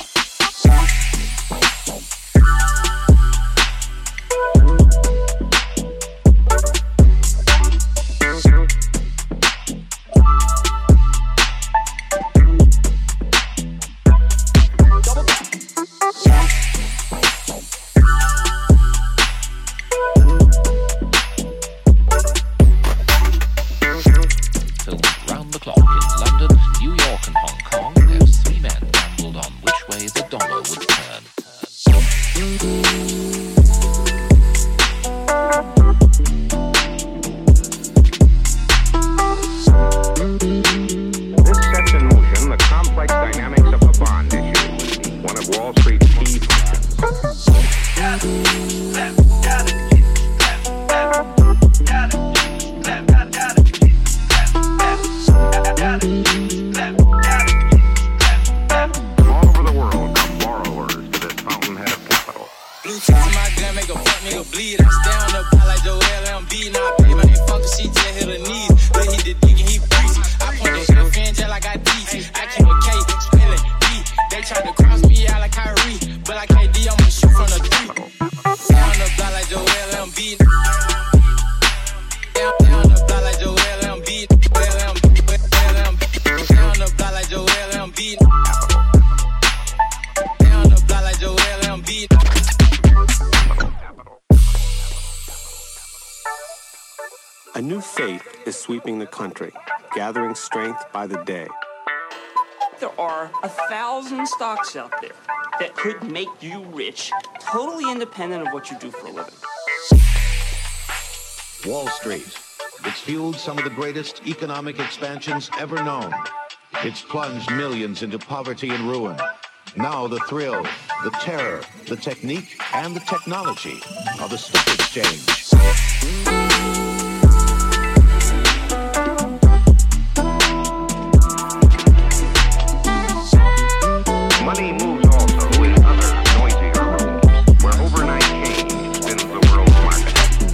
A new faith is sweeping the country, gathering strength by the day. There are a thousand stocks out there that could make you rich, totally independent of what you do for a living. Wall Street. It's fueled some of the greatest economic expansions ever known. It's plunged millions into poverty and ruin. Now the thrill, the terror, the technique, and the technology of the stock exchange. Money moves also in other noisier rooms, where overnight change spins the world's market.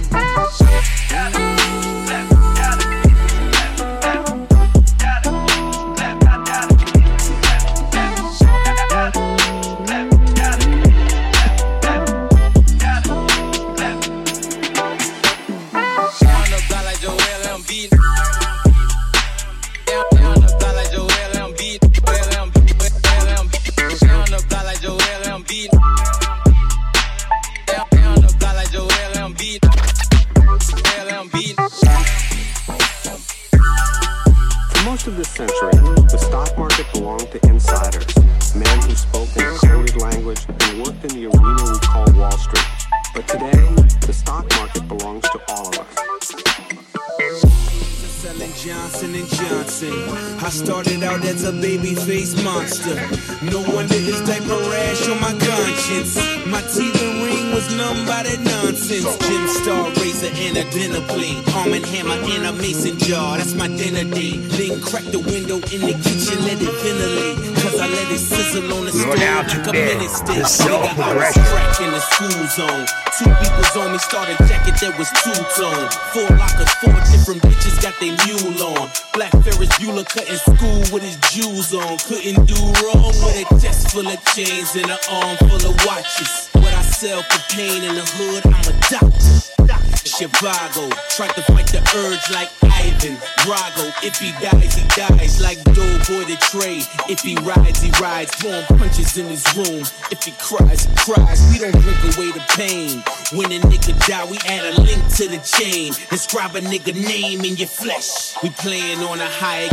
For most of this century, the stock market belonged to insiders, men who spoke in a coded language and worked in the arena we call Wall Street. But today, the stock market belongs to all of us. Selling Johnson and Johnson. I started out as a baby-faced monster. No wonder this diaper rash on my conscience. My teeth and ring was numb by that nonsense. Gym Star razor and a dinner plate. Arm and hammer in a mason jar. That's my dinner date. Then crack the window in the kitchen, let it ventilate. Cause I let it sizzle on the stove like a minute stick. Nigga, I was crack in the school zone. Two people's on me, started jacket that was two-tone. Four lockers, four different bitches got their mule on. Black Ferris Bueller cutting school with his jewels on. Couldn't do wrong with a chest full of chains and an arm full of watches. What I sell for pain in the hood, I'm a doctor. Chivago, tried to fight the urge like Ivan Drago. If he dies, he dies like Doughboy the Trey. If he rides, he rides, throwing punches in his room. If he cries, he cries. We don't drink away the pain. When a nigga die, we add a link to the chain. Describe a nigga name in your flesh. We playing on a higher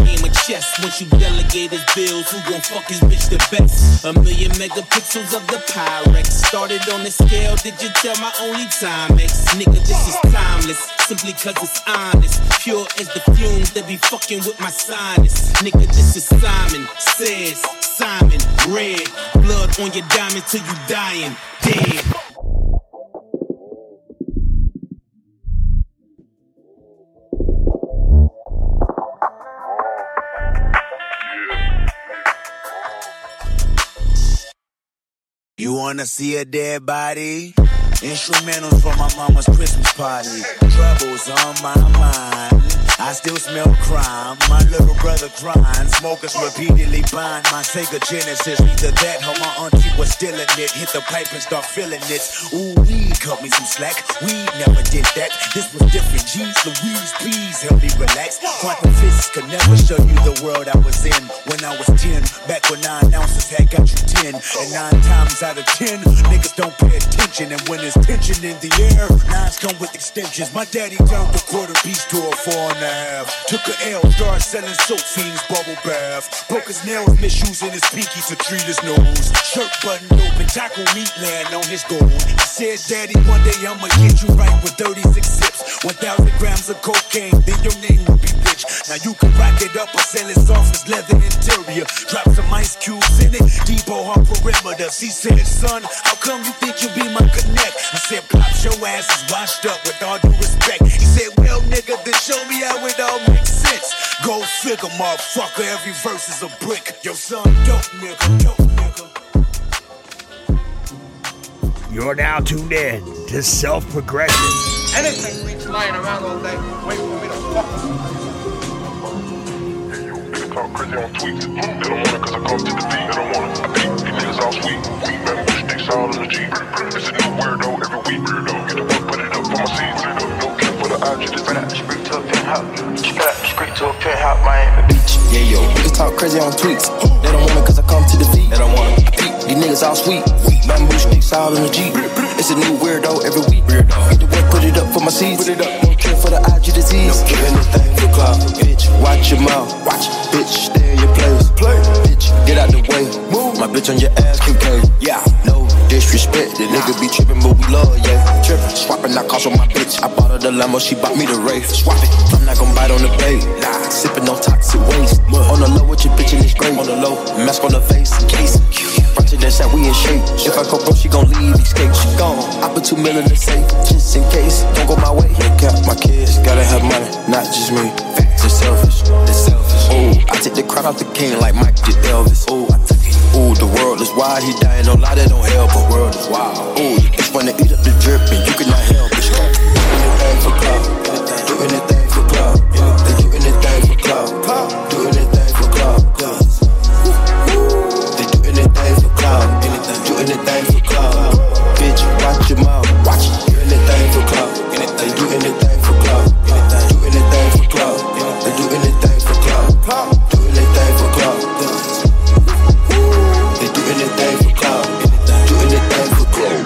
game of chess. Once you delegate his bills, who gon' fuck his bitch the best? A million megapixels of the Pyrex. Started on the scale, did you tell my only time X? Nigga, this is timeless, simply cause it's honest. Pure as the fumes that be fucking with my sinus. Nigga, this is Simon Says, Simon Red. Blood on your diamond till you dying dead. You wanna see a dead body? Instrumentals for my mama's Christmas party. Troubles on my mind. I still smell crime. My little brother crying. Smokers repeatedly bind my Sega Genesis. Either that or my auntie was still in it. Hit the pipe and start feeling it. Ooh, weed cut me some slack. Weed never did that. This was different. Jeez Louise, please help me relax. Quantum physics could never show you the world I was in when I was ten. Back when nine ounces had got you ten. And nine times out of ten, niggas don't pay attention. And when there's tension in the air, nines come with extensions. My daddy turned the quarter piece to a four and a half. Took a L, started selling soap fiends, bubble bath. Broke his nails, misusing his pinky to treat his nose. Shirt buttoned open, taco meat land on his gold. He said, Daddy, one day I'ma get you right with thirty-six sips. one thousand grams of cocaine, then your name will be rich. Now you can rock it up or sell it soft as leather interior. Drop some ice cubes in it, depot on perimeters. He said, son, how come you think you be my connect? I said, Pops, your ass is washed up with all due respect. He said, well, nigga, then show me how it all makes sense. Go figure, motherfucker, every verse is a brick. Yo, son, dope, nigga, dope, nigga. You're now tuned in to Self-Progression. Anything keeps lying around all day, wait for me to fuck them. Hey, yo, niggas talk crazy on tweets. They don't want it cause I come to the beat. They don't want it. I beat these niggas all sweet. We bamboo sticks all in the Jeep. It's a new weirdo every week. Weirdo. Get the work, put it up for my seeds. No care for the object. It's that. Straight to a penthouse. Straight to a penthouse, Miami Beach. Yeah, yo, niggas talk crazy on tweets. They don't want it cause I come to the beat. They don't want it. I beat these niggas all sweet. Bamboo sticks all in the Jeep. It's a new weirdo every week. Weirdo. Get the work, put it up for my seeds. Put it up. Don't care for the I G disease. Don't care anything for clout. Bitch, watch your mouth. Watch. Bitch, stay in your place. Play. Bitch, get out the way. Move. My bitch on your ass, Q K. Yeah. No disrespect. The nigga be tripping, but we love, yeah. Tripping. Swapping, I cost on my bitch. I bought her the Lambo, she bought me the Wraith. Swap it. I'm not gon' bite on the bait. Nah. Sipping no toxic waste. On the low, what you bitchin' is great. On the low, mask on the face. Case. Ratchet that shot, we in shape. If I go broke, she gon' leave, escape. She gone. I put two mil in the safe, just in case. Don't go my way. Look out, my kids gotta have money, not just me. Facts are selfish, they're selfish. Ooh, I take the crown off the king like Mike did Elvis. Ooh, I took it. Ooh, the world is wild, he dying, no lie, that don't help. The world is wild. Ooh, you bitch wanna eat up the drip and you cannot help it. Do anything for clout, do anything for clout. They do anything for clout, do anything for clout. They do anything for clout, do anything for clout. Bitch, watch your mouth, watch it. Do anything for clout, they do anything for clout. Do anything for clout, they do anything for clout. Do anything for clout. They do anything for clout, do anything for clout.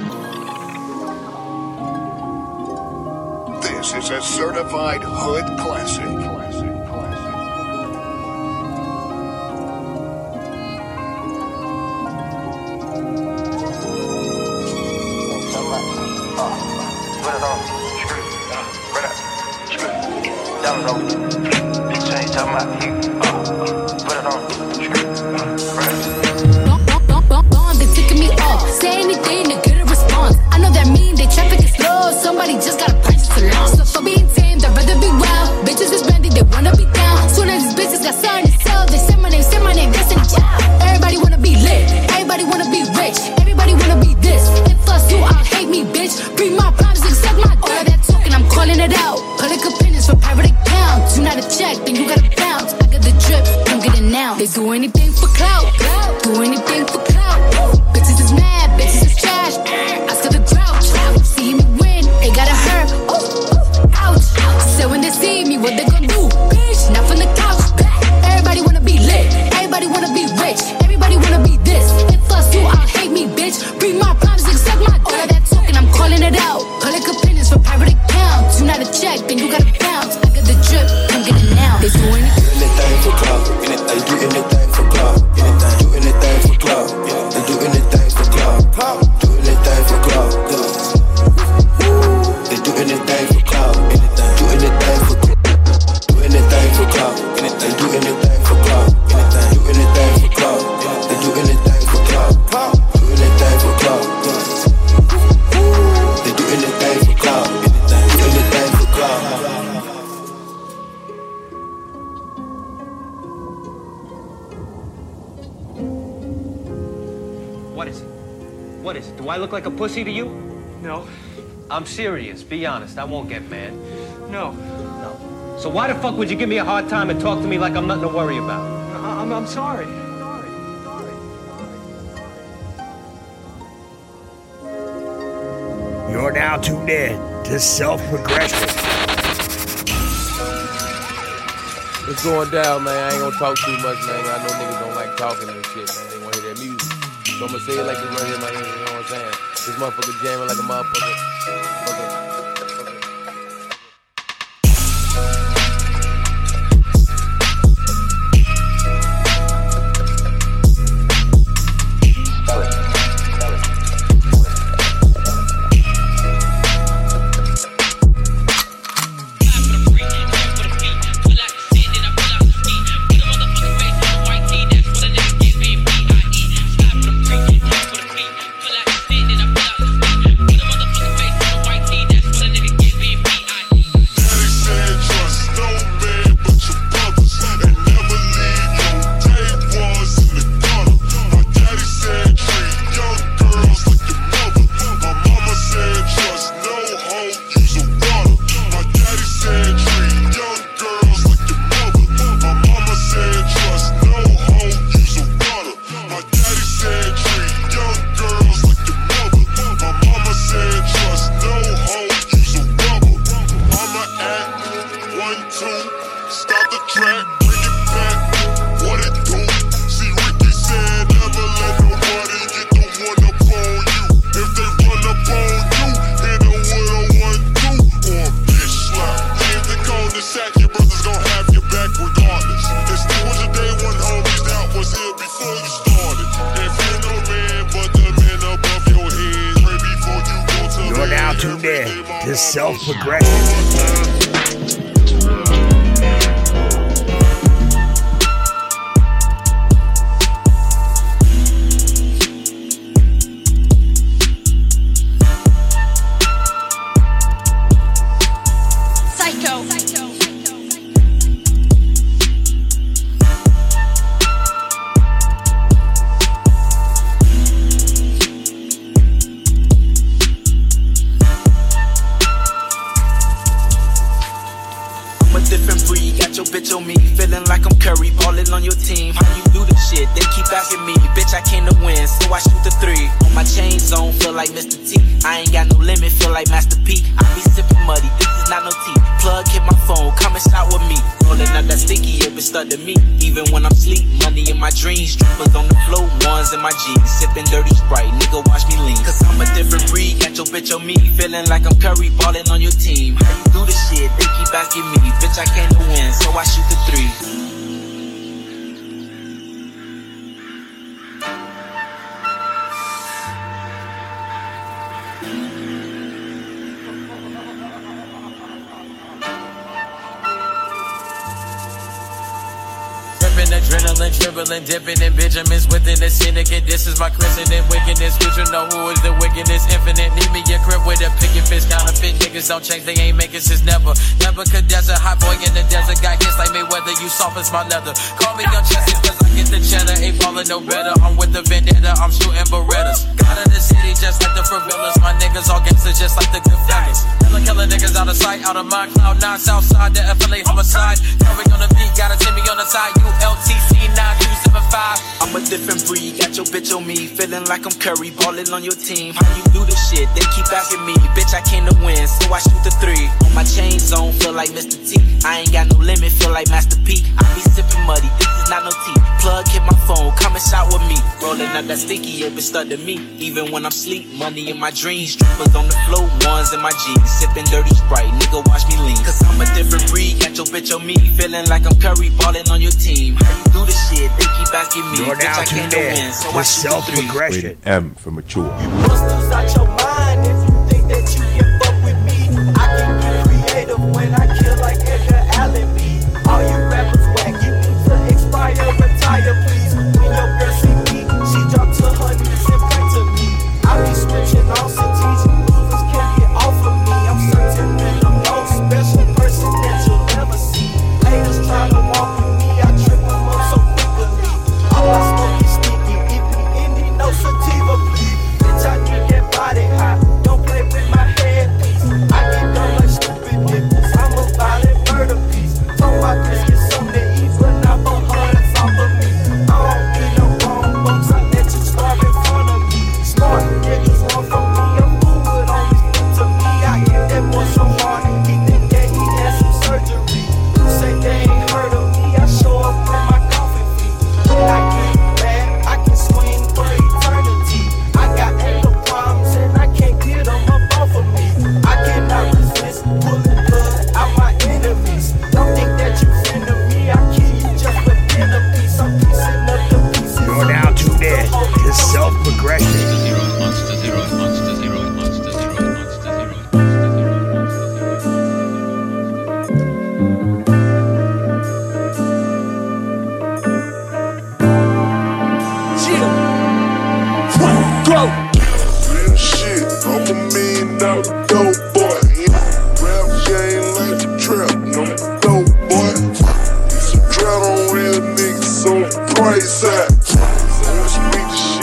This is a certified hood classic. Somebody just gotta purchase a lawn. So for being tamed, I'd rather be wild. Bitches is brandy, they wanna be down. Soon as these bitches got something to sell, they say my name, say my name, Destiny Child. Everybody wanna be lit, everybody wanna be rich, everybody wanna be this. If us you all hate me, bitch. Bring my problems, accept my dick. All that talking, I'm calling it out. Public opinions for private accounts. You not a check, then you gotta bounce. I got the drip, come get it now. They do anything for clout, do anything for clout. Bitches is mad, bitches is trash. Ask for the grouch, see me win. They gotta hurt, ooh, ooh, ouch. So when they see me, what they gon' do? Bitch, not from the couch. Everybody wanna be lit, everybody wanna be rich, everybody wanna be this. If us, you all hate me, bitch. Bring my problems, accept my dick. All that talking, I'm calling it out. Public opinions for private accounts. You not a check, then you gotta bounce. I got the drip, come get it now. They do anything. What is it? What is it? Do I look like a pussy to you? No. I'm serious. Be honest. I won't get mad. No. No. So why the fuck would you give me a hard time and talk to me like I'm nothing to worry about? I- I'm, I'm sorry. You're now tuned in to Self-Progression. It's going down, man. I ain't gonna talk too much, man. I know niggas don't like talking and shit, man. They wanna hear that music. So I'm gonna say it like this right here, man. You know what I'm saying? This motherfucker jamming like a motherfucker. motherfucker. Adrenaline, dribbling, dipping in Benjamins within the syndicate. This is my christening wickedness. Future know who is the wickedest, infinite. Need me a crib with a picket fist. Counterfeit niggas don't change, they ain't making since never. Never could desert, hot boy in the desert. Got hits like Mayweather, you soft as my leather. Call me young Chessie cause I get the cheddar. Ain't ballin' no better, I'm with the vendetta. I'm shooting Berettas. God of the city just like the favelas. My niggas all gangsters just like the good fellas. Killer, killer niggas out of sight, out of mind. Cloud nine, south side, the F L A homicide. Curry on the beat, got a Timmy on the side. U L T C nine two seven five. I'm a different breed, got your bitch on me. Feeling like I'm Curry, ballin' on your team. How you do this shit? They keep asking me. Bitch, I came to win, so I shoot the three. On my chain zone, feel like Mister T. I ain't got no limit, feel like Master P. I be sipping muddy, this is not no tea. Plug, hit my phone, come and shot with me. Rollin' up that sticky, it been stuck to me. Even when I'm sleep, money in my dreams. Strippers on the floor, ones in my jeans. Sipping dirty Sprite, nigga watch me lean. Cause I'm a different breed, got your bitch on me. Feeling like I'm Curry, ballin' on your team. How you do this shit? They keep asking me. You're Bitch, now I can't tuned no in win, so to I shoot the three. Self-Progression. Rated M for mature. You must lose out your mind if you think that you can fuck with me. I can get creative when I kill like Edgar Allan B. All you rappers whack, you need to expire, retire please. When your girl see me, she drop to her knees and pray to me. I be switching all cities, losers can't get off of me. I'm certain that I'm no special person that you'll never see. Haters try to walk with me, I trip them up so quickly. All I smoke is sneaky, it be indie, no sativa.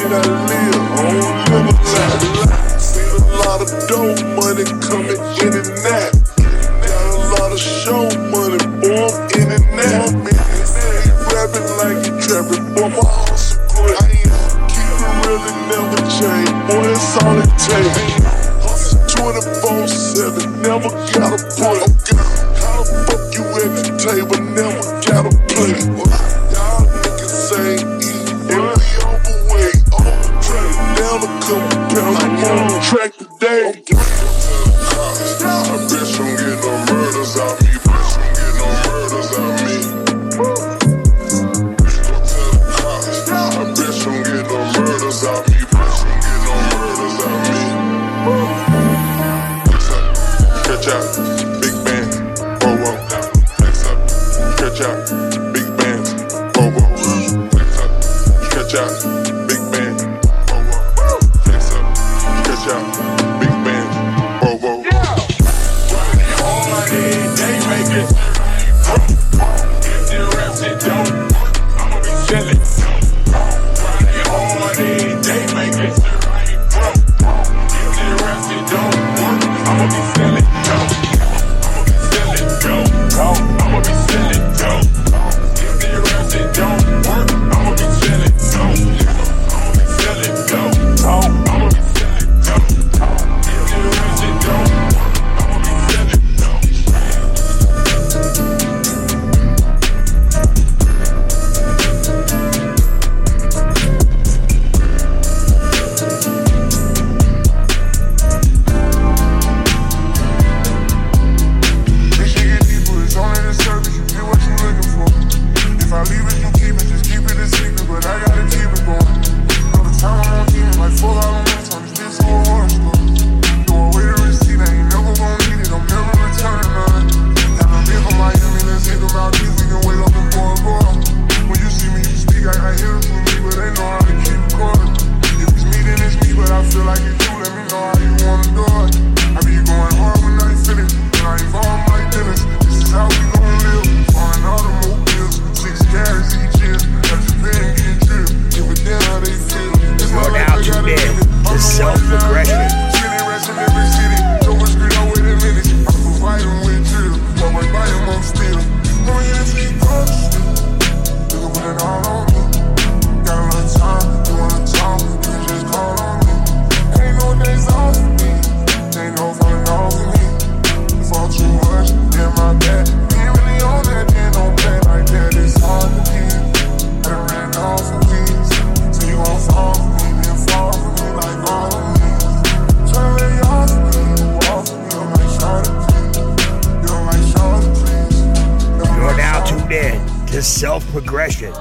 gotta live, I don't live a lie. Seen a lot of dope money coming in and out. Got a lot of show money, boy, I'm in and out. Man, he rapping like he trapping, boy, my hustle great. I ain't keep it real and never change, boy, that's all it takes. Hustle twenty-four seven, never got a break. How the fuck you at the table, never got a plate? Y'all niggas say eat, and we overweight. On the track, down a couple pounds, I'm on the track today. I bet you don't get no murders out me, bet you don't get no murders out me. I bet you don't get no murders out me, bet you don't get no murders out me. Catch out, big band, whoa whoa. Flex up, catch out, big bands, whoa whoa. Flex up, catch out, big band, whoa whoa. Flex up, catch out, big band, whoa whoa. They make it. If the reps it don't, I'ma be chillin'. Friday hard, they make it. If the reps it don't work, I'ma be sellin'. I'ma be sellin', go, go. I'ma be sellin', go. If the reps it don't work, I'ma be chillin', go. I'ma be sellin', go, go. I'ma be sellin', go. If the reps it don't work, I'ma be sellin', go. If I leave it, you keep it, just keep it a secret, but I gotta keep it going. All the time I'm on team, like full out on my time, this bitch so hard, so away the receipt, I ain't never gon' need it, I'm never returning none. Haven't been from Miami, let's hit them out, we can wait on the boy, boy. When you see me, you speak, I, I hear it from me, but they know how to keep it quiet. If it's me, then it's me, but I feel like it's you, let me know how you wanna do it. I be going hard when I feel it, when I involve my dealers, this is how we gon' live, foreign automobiles. Six carats each year, got your pen getting drilled. Give a damn how they feel. You're now tuned in to Self-Progression. City rest in every city. Over street, I wait a minute. I provide them with drills. Walk right by them, I'm still. Come here and keep pushing. You can put it all on me. Got a lot of time, you wanna talk, you can just call on me. Ain't no days off for me. Ain't no falling off for me. If all too much, then my bad. Ain't really on that, then don't play like that. It's hard to keep. I done ran off for peace. So you gon' fall for me, then fall for me like all of me. Tryna lay off for me, you off for me. You don't like shorty, please. You don't like shorty, please. You're now tuned in to Self-Progression.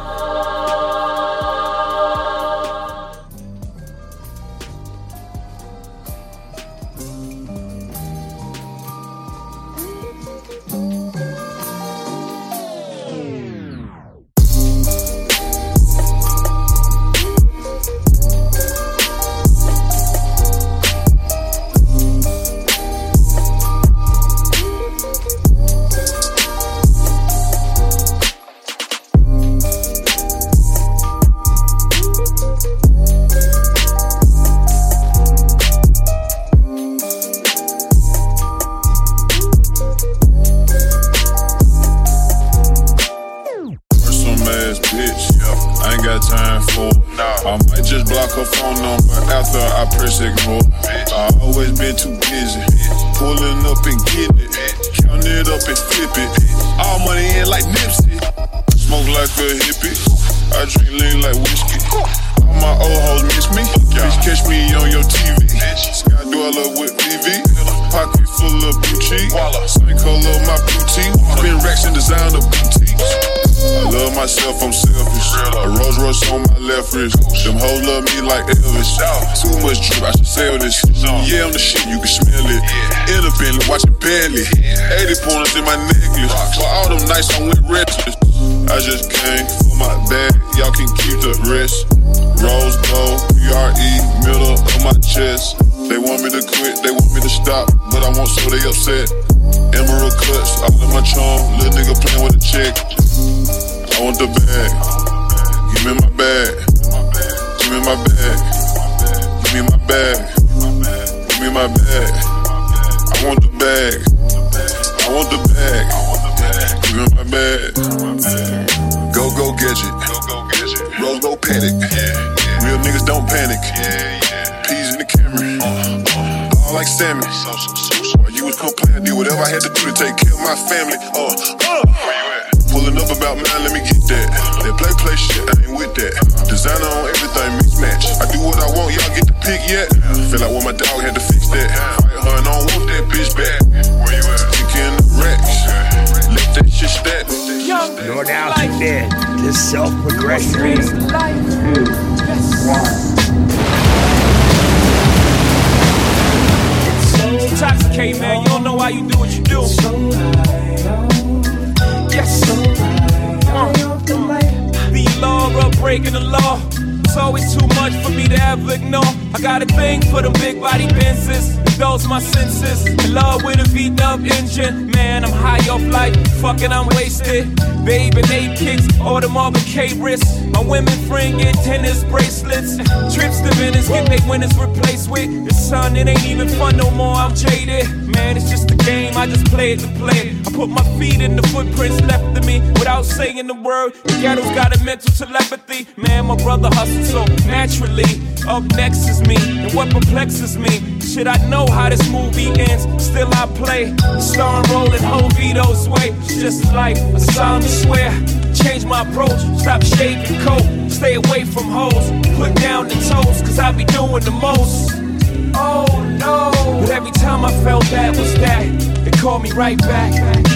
I want the bag. Give me my bag. Give me my bag. Give me my bag. Give me my bag. I want the bag. I want the bag. Give me my bag. Go, go, gadget. Rose, no panic. Real niggas don't panic. Peas in the Camry. All like salmon. While you was complaining, I did whatever I had to do to take care of my family. Uh, uh. Pulling up about mine, let me get that. That play, play shit, I ain't with that. Designer on everything, mix match. I do what I want, y'all get the pick yet? Feel like when my dog had to fix that. Fight her and I don't want that bitch back. Where you at? Kicking the racks. Let that shit stack. You're now committed to self-progression. Intoxicate, man. You don't know why you do what you do. Yes. Uh, the law of breaking the law. It's always too much for me to ever ignore. I got a thing for them big body Benzes. Indulge my senses. In love with a V-dub engine. Man, I'm high off life. Fucking, I'm wasted. Babe and eight kicks. All the Marvin K wrists. My women friend get tennis bracelets. Trips to Venice. Get they winners replaced with. The sun, it ain't even fun no more. I'm jaded. Man, it's just a game. I just play it to play it. I put my feet in the footprints left of me. Without saying the word. The ghetto's got a mental telepathy. Man, my brother hustles so naturally. Up next is me. And what perplexes me? Shit, I know how this movie ends. Still I play. Starring rolling whole Vito's way. It's just life. I solemnly swear. Change my approach. Stop shaving coat. Stay away from hoes. Put down the toes. Cause I be doing the most. Oh no. But every time I felt that was that. It called me right back.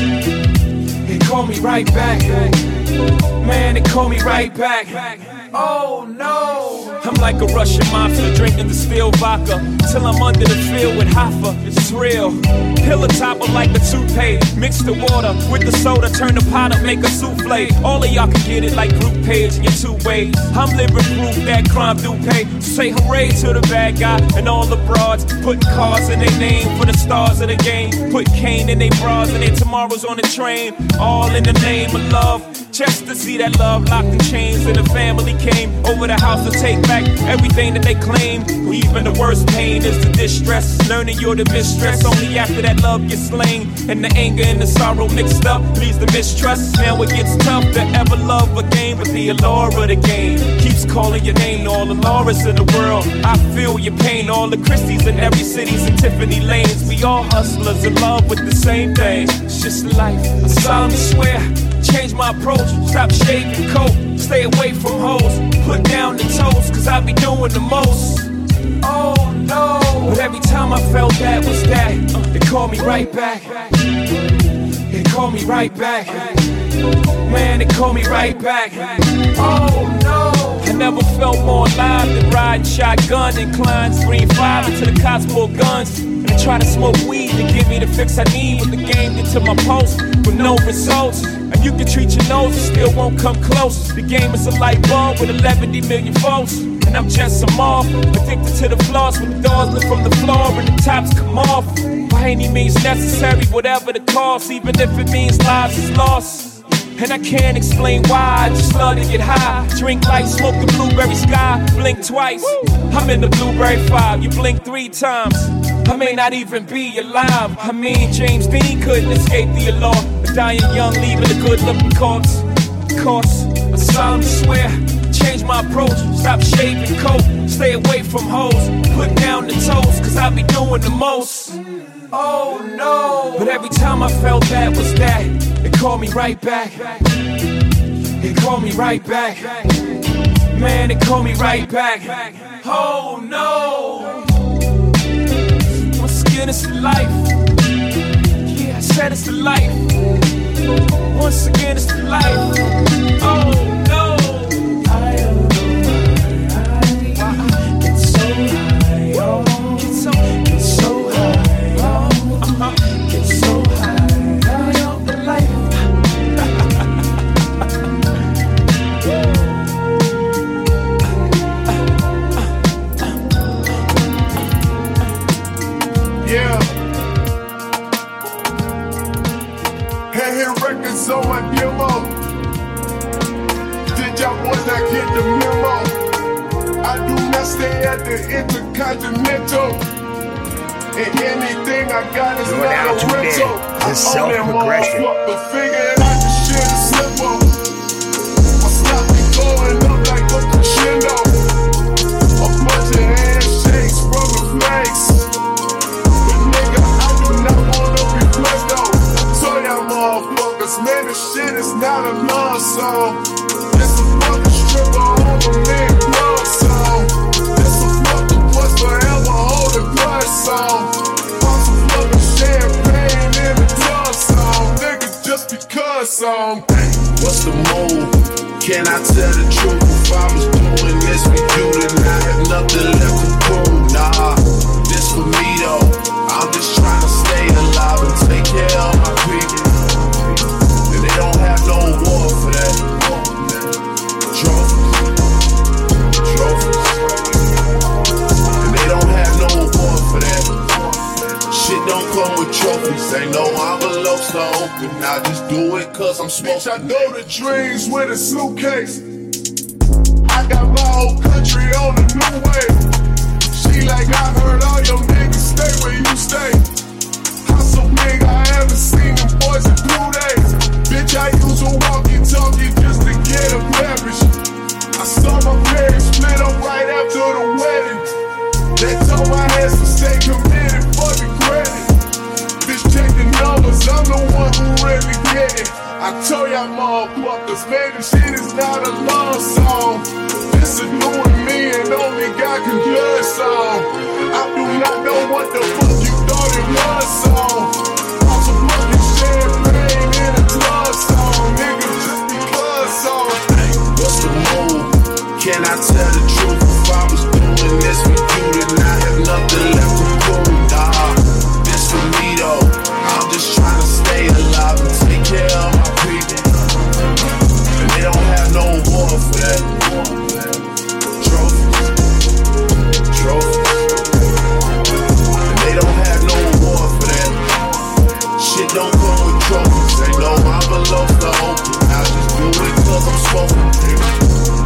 It called me right back. Man, it called me right back. Oh no. I'm like a Russian mobster drinking distilled vodka till I'm under the field with Hoffa. It's real. Pill a topper like a toupee. Mix the water with the soda, turn the pot up, make a souffle. All of y'all can get it like group page in your two ways. I'm living proof that crime do pay. Say hooray to the bad guy and all the broads. Putting cars in their name for the stars of the game. Put Kane in their bras and their tomorrows on the train. All in the name of love. Just to see that love locked in chains. And the family came over the house to take back everything that they claim. Even the worst pain is the distress. Learning you're the mistress only after that love gets slain. And the anger and the sorrow mixed up leads to mistrust. Now it gets tough to ever love again. But the allure of the game keeps calling your name. All the Lauras in the world, I feel your pain. All the Christies in every city's and Tiffany lanes. We all hustlers in love with the same thing. It's just life, I solemnly swear. Change my approach, stop shaving coat. Stay away from hoes, put down the toes. Cause I be doing the most. Oh no. But every time I felt that was that. uh, It called me right back. It called me right back. Man, it called me right back. Oh no. I never felt more alive than riding shotgun. Inclined, scream five into the cops pull guns. And I try to smoke weed to give me the fix I need. But the game get to my post with no results. And you can treat your nose, it still won't come close. The game is a light bulb with eleven million volts. And I'm just a moth, addicted to the flaws. When the doors lift from the floor and the tops come off. By any means necessary, whatever the cost. Even if it means lives is lost. And I can't explain why, I just love to get high. Drink light, smoke the blueberry sky. Blink twice, I'm in the blueberry five. You blink three times, I may not even be alive. I mean, James Dean couldn't escape the allure. A dying young, leaving a good-looking corpse. Of course, I solemnly swear. Change my approach, stop shaving coat. Stay away from hoes, put down the toes. Cause I be doing the most. Oh no. But every time I felt that was that. It called me right back. It called me right back. Man, it called me right back. Oh no. Once again, it's the life. Yeah, I said it's the life. Once again, it's the life. Oh no. Get so high, oh. Get so, get so high, oh. Uh-huh. Get so high, high off the life. Yeah. Had hit records on my demo. Did y'all boys not get the memo? I do stay at the Intercontinental. And anything I got is You're now not a tuned in rental. to I Self-Progression. own that motherfucker, figuring out the shit is simple. My stock be going up like a crescendo. A bunch of handshakes from the flags. But nigga, I do not wanna be blessed though. I tell y'all motherfuckers, man, this shit is not a love song. It's a fucking stripper on the big blood song. It's a fucking boys forever hold a grudge song. I'm some fucking champagne in the club song. Nigga, just because song. What's the move? Can I tell the truth? If I was doing this for you, then I have nothing left to prove. Nah, this for me though. I'm just trying to stay alive and take care of my people. And they don't have no award for that. Trophies, trophies. And they don't have no award for that. Shit don't come with trophies. Ain't no envelopes to open. I just do it cause I'm Bitch, smoking. I know the dreams with a suitcase. I got my whole country on the new wave. She like, I heard all your niggas stay where you stay. House so big, I haven't seen them boys in two days. Bitch, I use a walkie-talkie just to get a beverage. I saw my parents split up right after the wedding. They told my ass to stay committed for the credit. Bitch, check the numbers, I'm the one who really get it. I told y'all motherfuckers, man, this shit is not a love song. This is you and me and only God can judge song. I do not know what the fuck you thought it was song. I'm some fucking champagne in a club song. Nigga, just because song. What's the move? Can I tell the truth? If I was doing this for you, then I have nothing left to prove. Nah, this for me though. I'm just trying to stay alive and take care of my people. And they don't have no award for that. Trophies, trophies. And they don't have no award for that. Shit don't come with trophies. Ain't no envelopes to open. I just do it cause I'm smoking.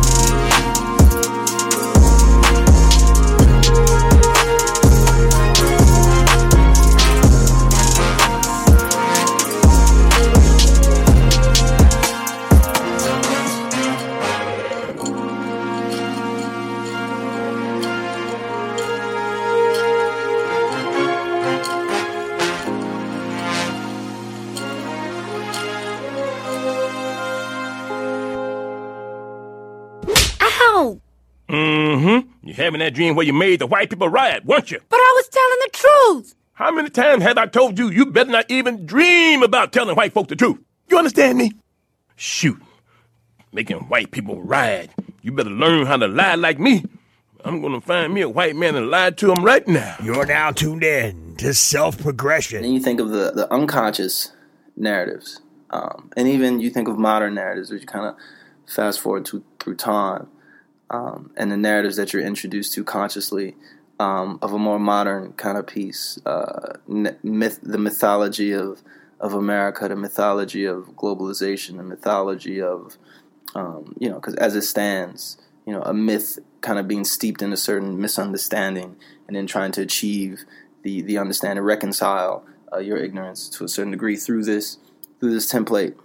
Mm-hmm. You're having that dream where you made the white people riot, weren't you? But I was telling the truth. How many times have I told you you better not even dream about telling white folk the truth? You understand me? Shoot. Making white people riot. You better learn how to lie like me. I'm gonna find me a white man and lie to him right now. You're now tuned in to Self-Progression. And you think of the, the unconscious narratives. Um, and even you think of modern narratives, which you kind of fast forward to, through time. Um, and the narratives that you're introduced to consciously um, of a more modern kind of piece, uh, myth, the mythology of of America, the mythology of globalization, the mythology of um, you know, because as it stands, you know, a myth kind of being steeped in a certain misunderstanding, and then trying to achieve the the understanding, reconcile uh, your ignorance to a certain degree through this through this template,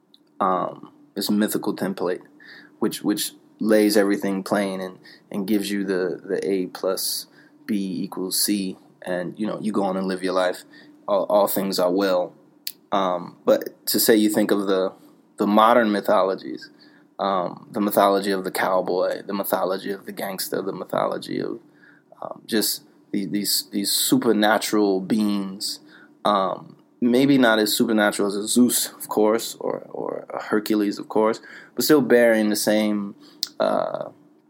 um, this mythical template, which which. lays everything plain and, and gives you the, the A plus B equals C, and you know you go on and live your life. All, all things are well. Um, but to say you think of the the modern mythologies, um, the mythology of the cowboy, the mythology of the gangster, the mythology of um, just the, these these supernatural beings. Um, maybe not as supernatural as a Zeus, of course, or or a Hercules, of course, but still bearing the same. Uh,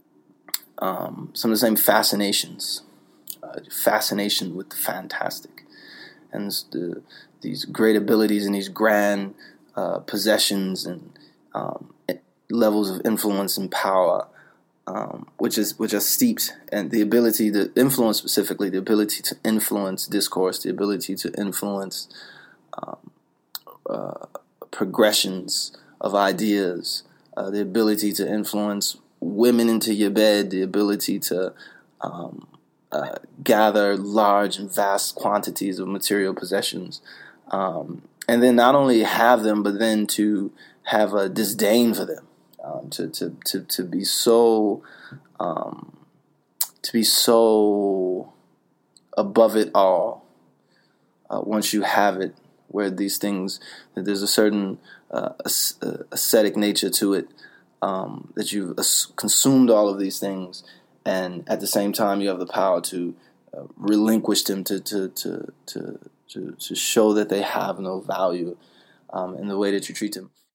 um, some of the same fascinations, uh, fascination with the fantastic, and the, these great abilities and these grand uh, possessions and um, levels of influence and power, um, which is which are steeped, and the ability to influence, specifically the ability to influence discourse, the ability to influence um, uh, progressions of ideas. Uh, the ability to influence women into your bed, the ability to um, uh, gather large and vast quantities of material possessions, um, and then not only have them, but then to have a disdain for them, um, to, to to to be so um, to be so above it all. Uh, once you have it, where these things, that there's a certain uh, ascetic nature to it, um, that you've consumed all of these things, and at the same time you have the power to uh, relinquish them, to to, to to to to show that they have no value um, in the way that you treat them.